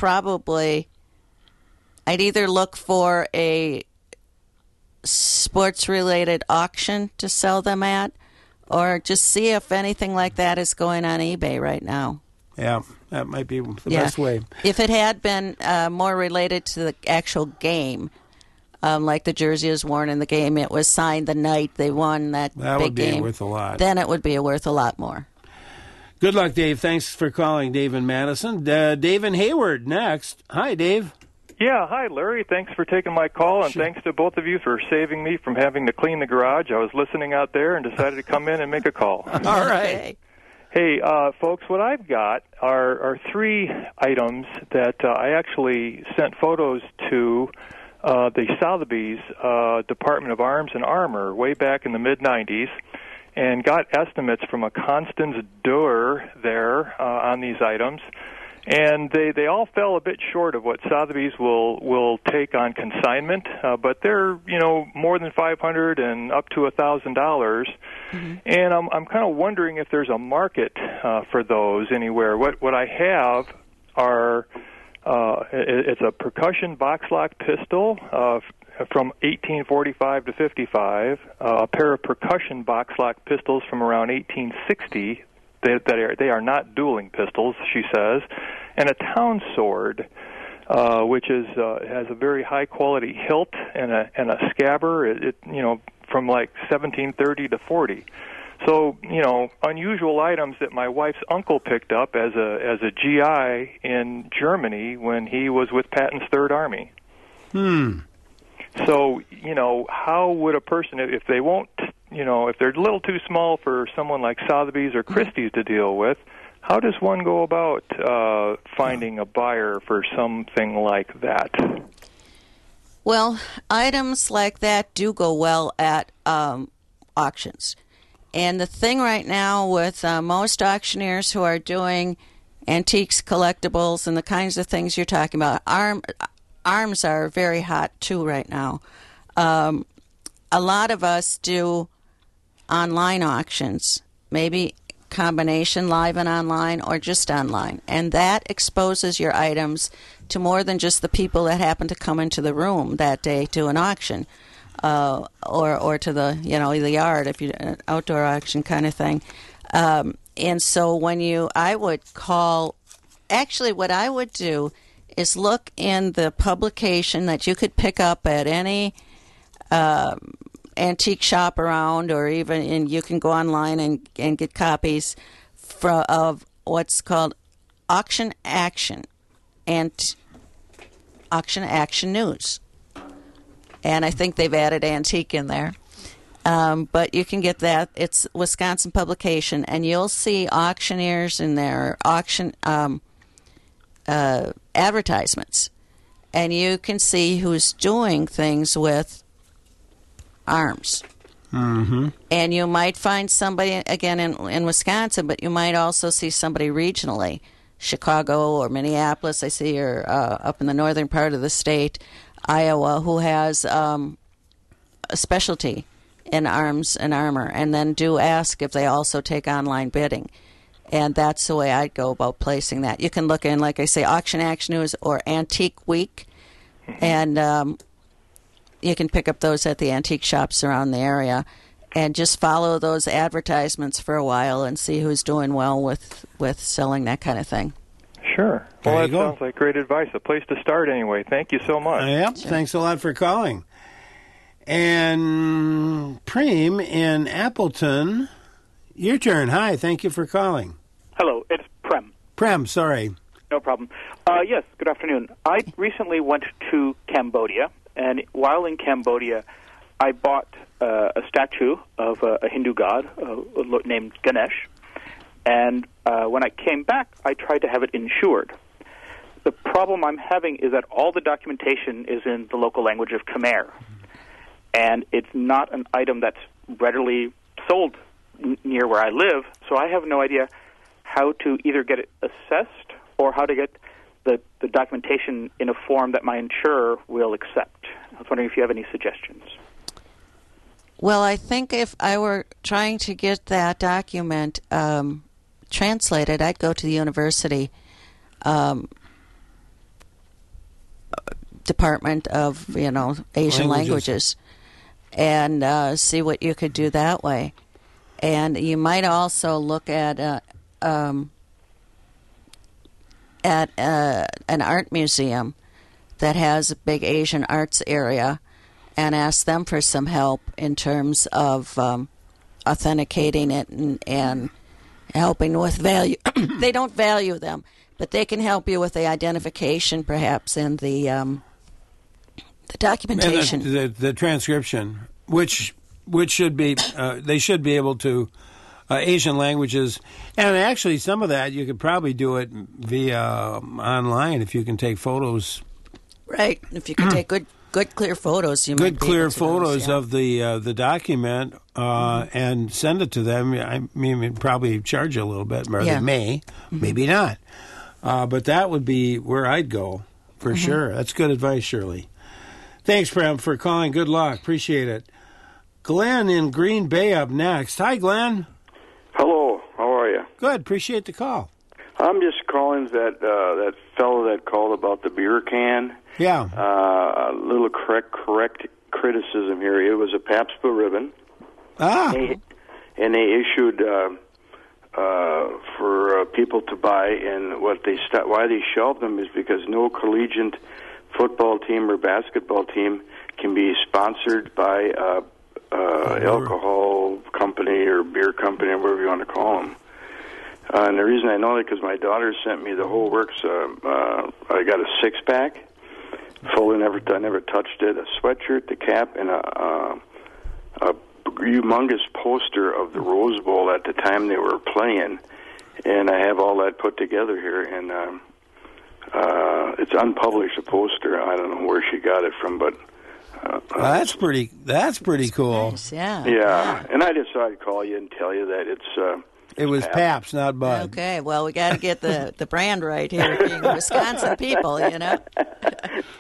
either look for a sports-related auction to sell them at, or just see if anything like that is going on eBay right now. Yeah, that might be the best way. If it had been more related to the actual game, like the jersey is worn in the game, it was signed the night they won that big game. That would be worth a lot. Then it would be worth a lot more. Good luck, Dave. Thanks for calling, Dave in Madison. Dave in Hayward next. Hi, Dave. Yeah, hi, Larry. Thanks for taking my call, and thanks to both of you for saving me from having to clean the garage. I was listening out there and decided to come in and make a call. All right. Hey, folks, what I've got are three items that I actually sent photos to the Sotheby's Department of Arms and Armor way back in the mid-'90s, and got estimates from a Constance Dürr there on these items. And they all fell a bit short of what Sotheby's will take on consignment, but they're more than $500 and up to $1,000. And I'm kind of wondering if there's a market for those anywhere. What I have are it's a percussion box lock pistol from 1845 to 55, a pair of percussion box lock pistols from around 1860. They are not dueling pistols, she says, and a town sword, which has a very high quality hilt and a scabbard. It from like 1730 to 40. So unusual items that my wife's uncle picked up as a GI in Germany when he was with Patton's Third Army. So how would a person, if they won't, if they're a little too small for someone like Sotheby's or Christie's to deal with, how does one go about finding a buyer for something like that? Well, items like that do go well at auctions. And the thing right now with most auctioneers who are doing antiques, collectibles, and the kinds of things you're talking about, arms are very hot too right now. A lot of us do online auctions, maybe combination live and online or just online. And that exposes your items to more than just the people that happen to come into the room that day to an auction or to the, the yard, if you an outdoor auction kind of thing. And so I would call, actually what I would do is look in the publication that you could pick up at any antique shop around, or even you can go online and get copies of what's called Auction Action and Auction Action News. And I think they've added antique in there. But you can get that. It's Wisconsin publication, and you'll see auctioneers in there, auction advertisements. And you can see who's doing things with arms. Mm-hmm. And you might find somebody, again, in Wisconsin, but you might also see somebody regionally, Chicago or Minneapolis, I see, or up in the northern part of the state, Iowa, who has a specialty in arms and armor, and then do ask if they also take online bidding. And that's the way I'd go about placing that. You can look in, like I say, Auction Action News or Antique Week, and you can pick up those at the antique shops around the area, and just follow those advertisements for a while and see who's doing well with selling that kind of thing. Sure. Well, that sounds like great advice. A place to start anyway. Thank you so much. Yep. Sure. Thanks a lot for calling. And Preem in Appleton, your turn. Hi, thank you for calling. Hello, it's Prem. Prem, sorry. No problem. Yes, good afternoon. I recently went to Cambodia, and while in Cambodia, I bought a statue of a Hindu god named Ganesh, and when I came back, I tried to have it insured. The problem I'm having is that all the documentation is in the local language of Khmer, and it's not an item that's readily sold near where I live, so I have no idea how to either get it assessed or how to get the documentation in a form that my insurer will accept. I was wondering if you have any suggestions. Well, I think if I were trying to get that document translated, I'd go to the university Department of, Asian languages and see what you could do that way. And you might also look at an art museum that has a big Asian arts area and ask them for some help in terms of authenticating it and helping with value. They don't value them, but they can help you with the identification, perhaps, and the documentation. And the transcription, which should be, they should be able to, Asian languages. And actually, some of that, you could probably do it via online if you can take photos. Right. If you can take good clear photos, you might good clear photos of the document and send it to them. I mean, probably charge you a little bit, or they may, maybe not. But that would be where I'd go for sure. That's good advice, Shirley. Thanks, Prem, for calling. Good luck. Appreciate it. Glenn in Green Bay up next. Hi, Glenn. Hello. How are you? Good. Appreciate the call. I'm just calling that fellow that called about the beer can. Yeah. A little correct criticism here. It was a Pabst Blue Ribbon. And they issued for people to buy, and why they shelved them is because no collegiate football team or basketball team can be sponsored by alcohol company or beer company or whatever you want to call them. And the reason I know that because my daughter sent me the whole works. I got a 6-pack, full. I never touched it. A sweatshirt, the cap, and a humongous poster of the Rose Bowl at the time they were playing. And I have all that put together here, and it's unpublished, a poster. I don't know where she got it from, but that's pretty cool. Nice, yeah. Yeah, and I just thought I'd call you and tell you that it's. It was Pabst, not Bud. Okay, well, we got to get the brand right here, being Wisconsin people,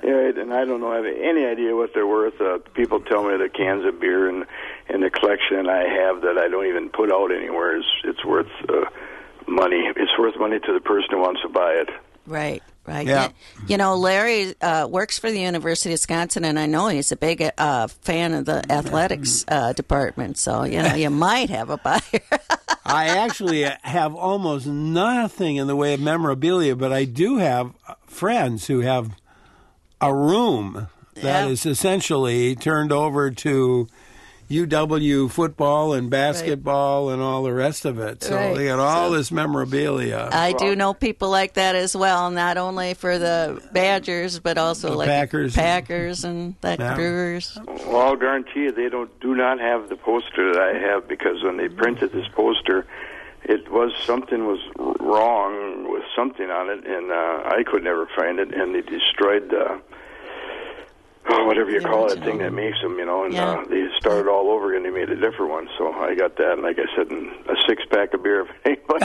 Right, and I don't know, I have any idea what they're worth. People tell me the cans of beer and the collection I have that I don't even put out anywhere it's worth money. It's worth money to the person who wants to buy it. Right. Yeah. You know, Larry works for the University of Wisconsin, and I know he's a big fan of the athletics department. So, you know, you might have a buyer. I actually have almost nothing in the way of memorabilia, but I do have friends who have a room that is essentially turned over to UW football and basketball and all the rest of it. So they got all this memorabilia. I do know people like that as well, not only for the Badgers, but also The like Packers and that Brewers. Well, I'll guarantee you they do not have the poster that I have, because when they printed this poster, something was wrong with something on it, and I could never find it, and they destroyed whatever you call it, thing that makes them, you know, and they started all over again. They made a different one, so I got that, and like I said, a 6-pack of beer if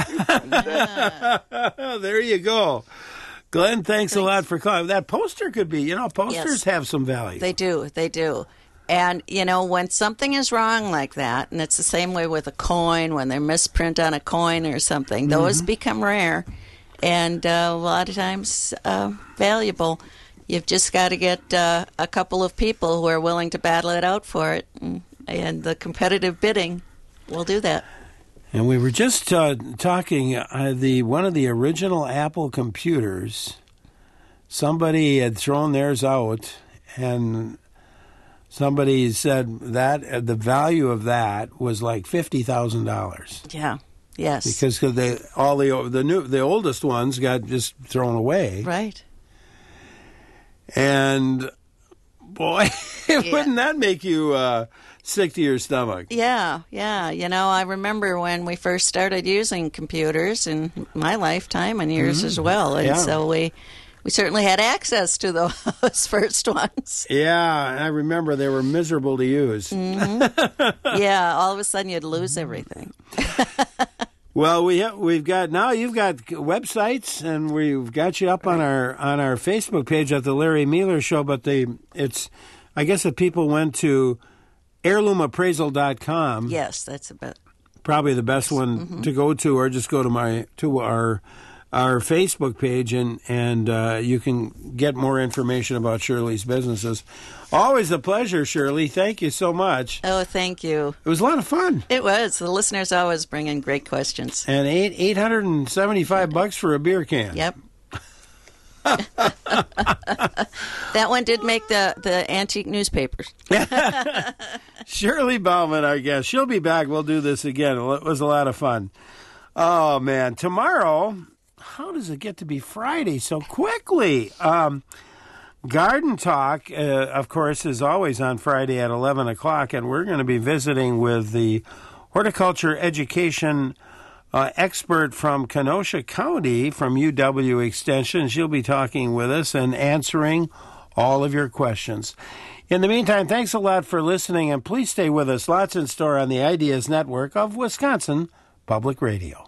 anybody. There you go. Glenn, thanks a lot for calling. That poster could be, posters have some value. They do. And, you know, when something is wrong like that, and it's the same way with a coin, when they misprint on a coin or something, those become rare and a lot of times valuable. You've just got to get a couple of people who are willing to battle it out for it, and the competitive bidding will do that. And we were just talking, one of the original Apple computers, somebody had thrown theirs out, and somebody said that the value of that was like $50,000. Yeah. Yes. Because the oldest ones got just thrown away. Right. And boy, wouldn't that make you sick to your stomach? Yeah. You know, I remember when we first started using computers in my lifetime and yours as well, and so we certainly had access to those first ones. Yeah, and I remember they were miserable to use. Yeah, all of a sudden you'd lose everything. Well, we've got now. You've got websites, and we've got you up on our Facebook page at the Larry Mealer Show. But I guess if people went to heirloomappraisal.com. Yes, that's probably the best one to go to, or just go to our Facebook page, and you can get more information about Shirley's businesses. Always a pleasure, Shirley. Thank you so much. Oh, thank you. It was a lot of fun. It was. The listeners always bring in great questions. And $875 for a beer can. Yep. That one did make the antique newspapers. Shirley Bauman, our guest. She'll be back. We'll do this again. It was a lot of fun. Oh, man. Tomorrow, how does it get to be Friday so quickly? Garden Talk, of course, is always on Friday at 11 o'clock, and we're going to be visiting with the horticulture education expert from Kenosha County from UW Extension. She'll be talking with us and answering all of your questions. In the meantime, thanks a lot for listening, and please stay with us. Lots in store on the Ideas Network of Wisconsin Public Radio.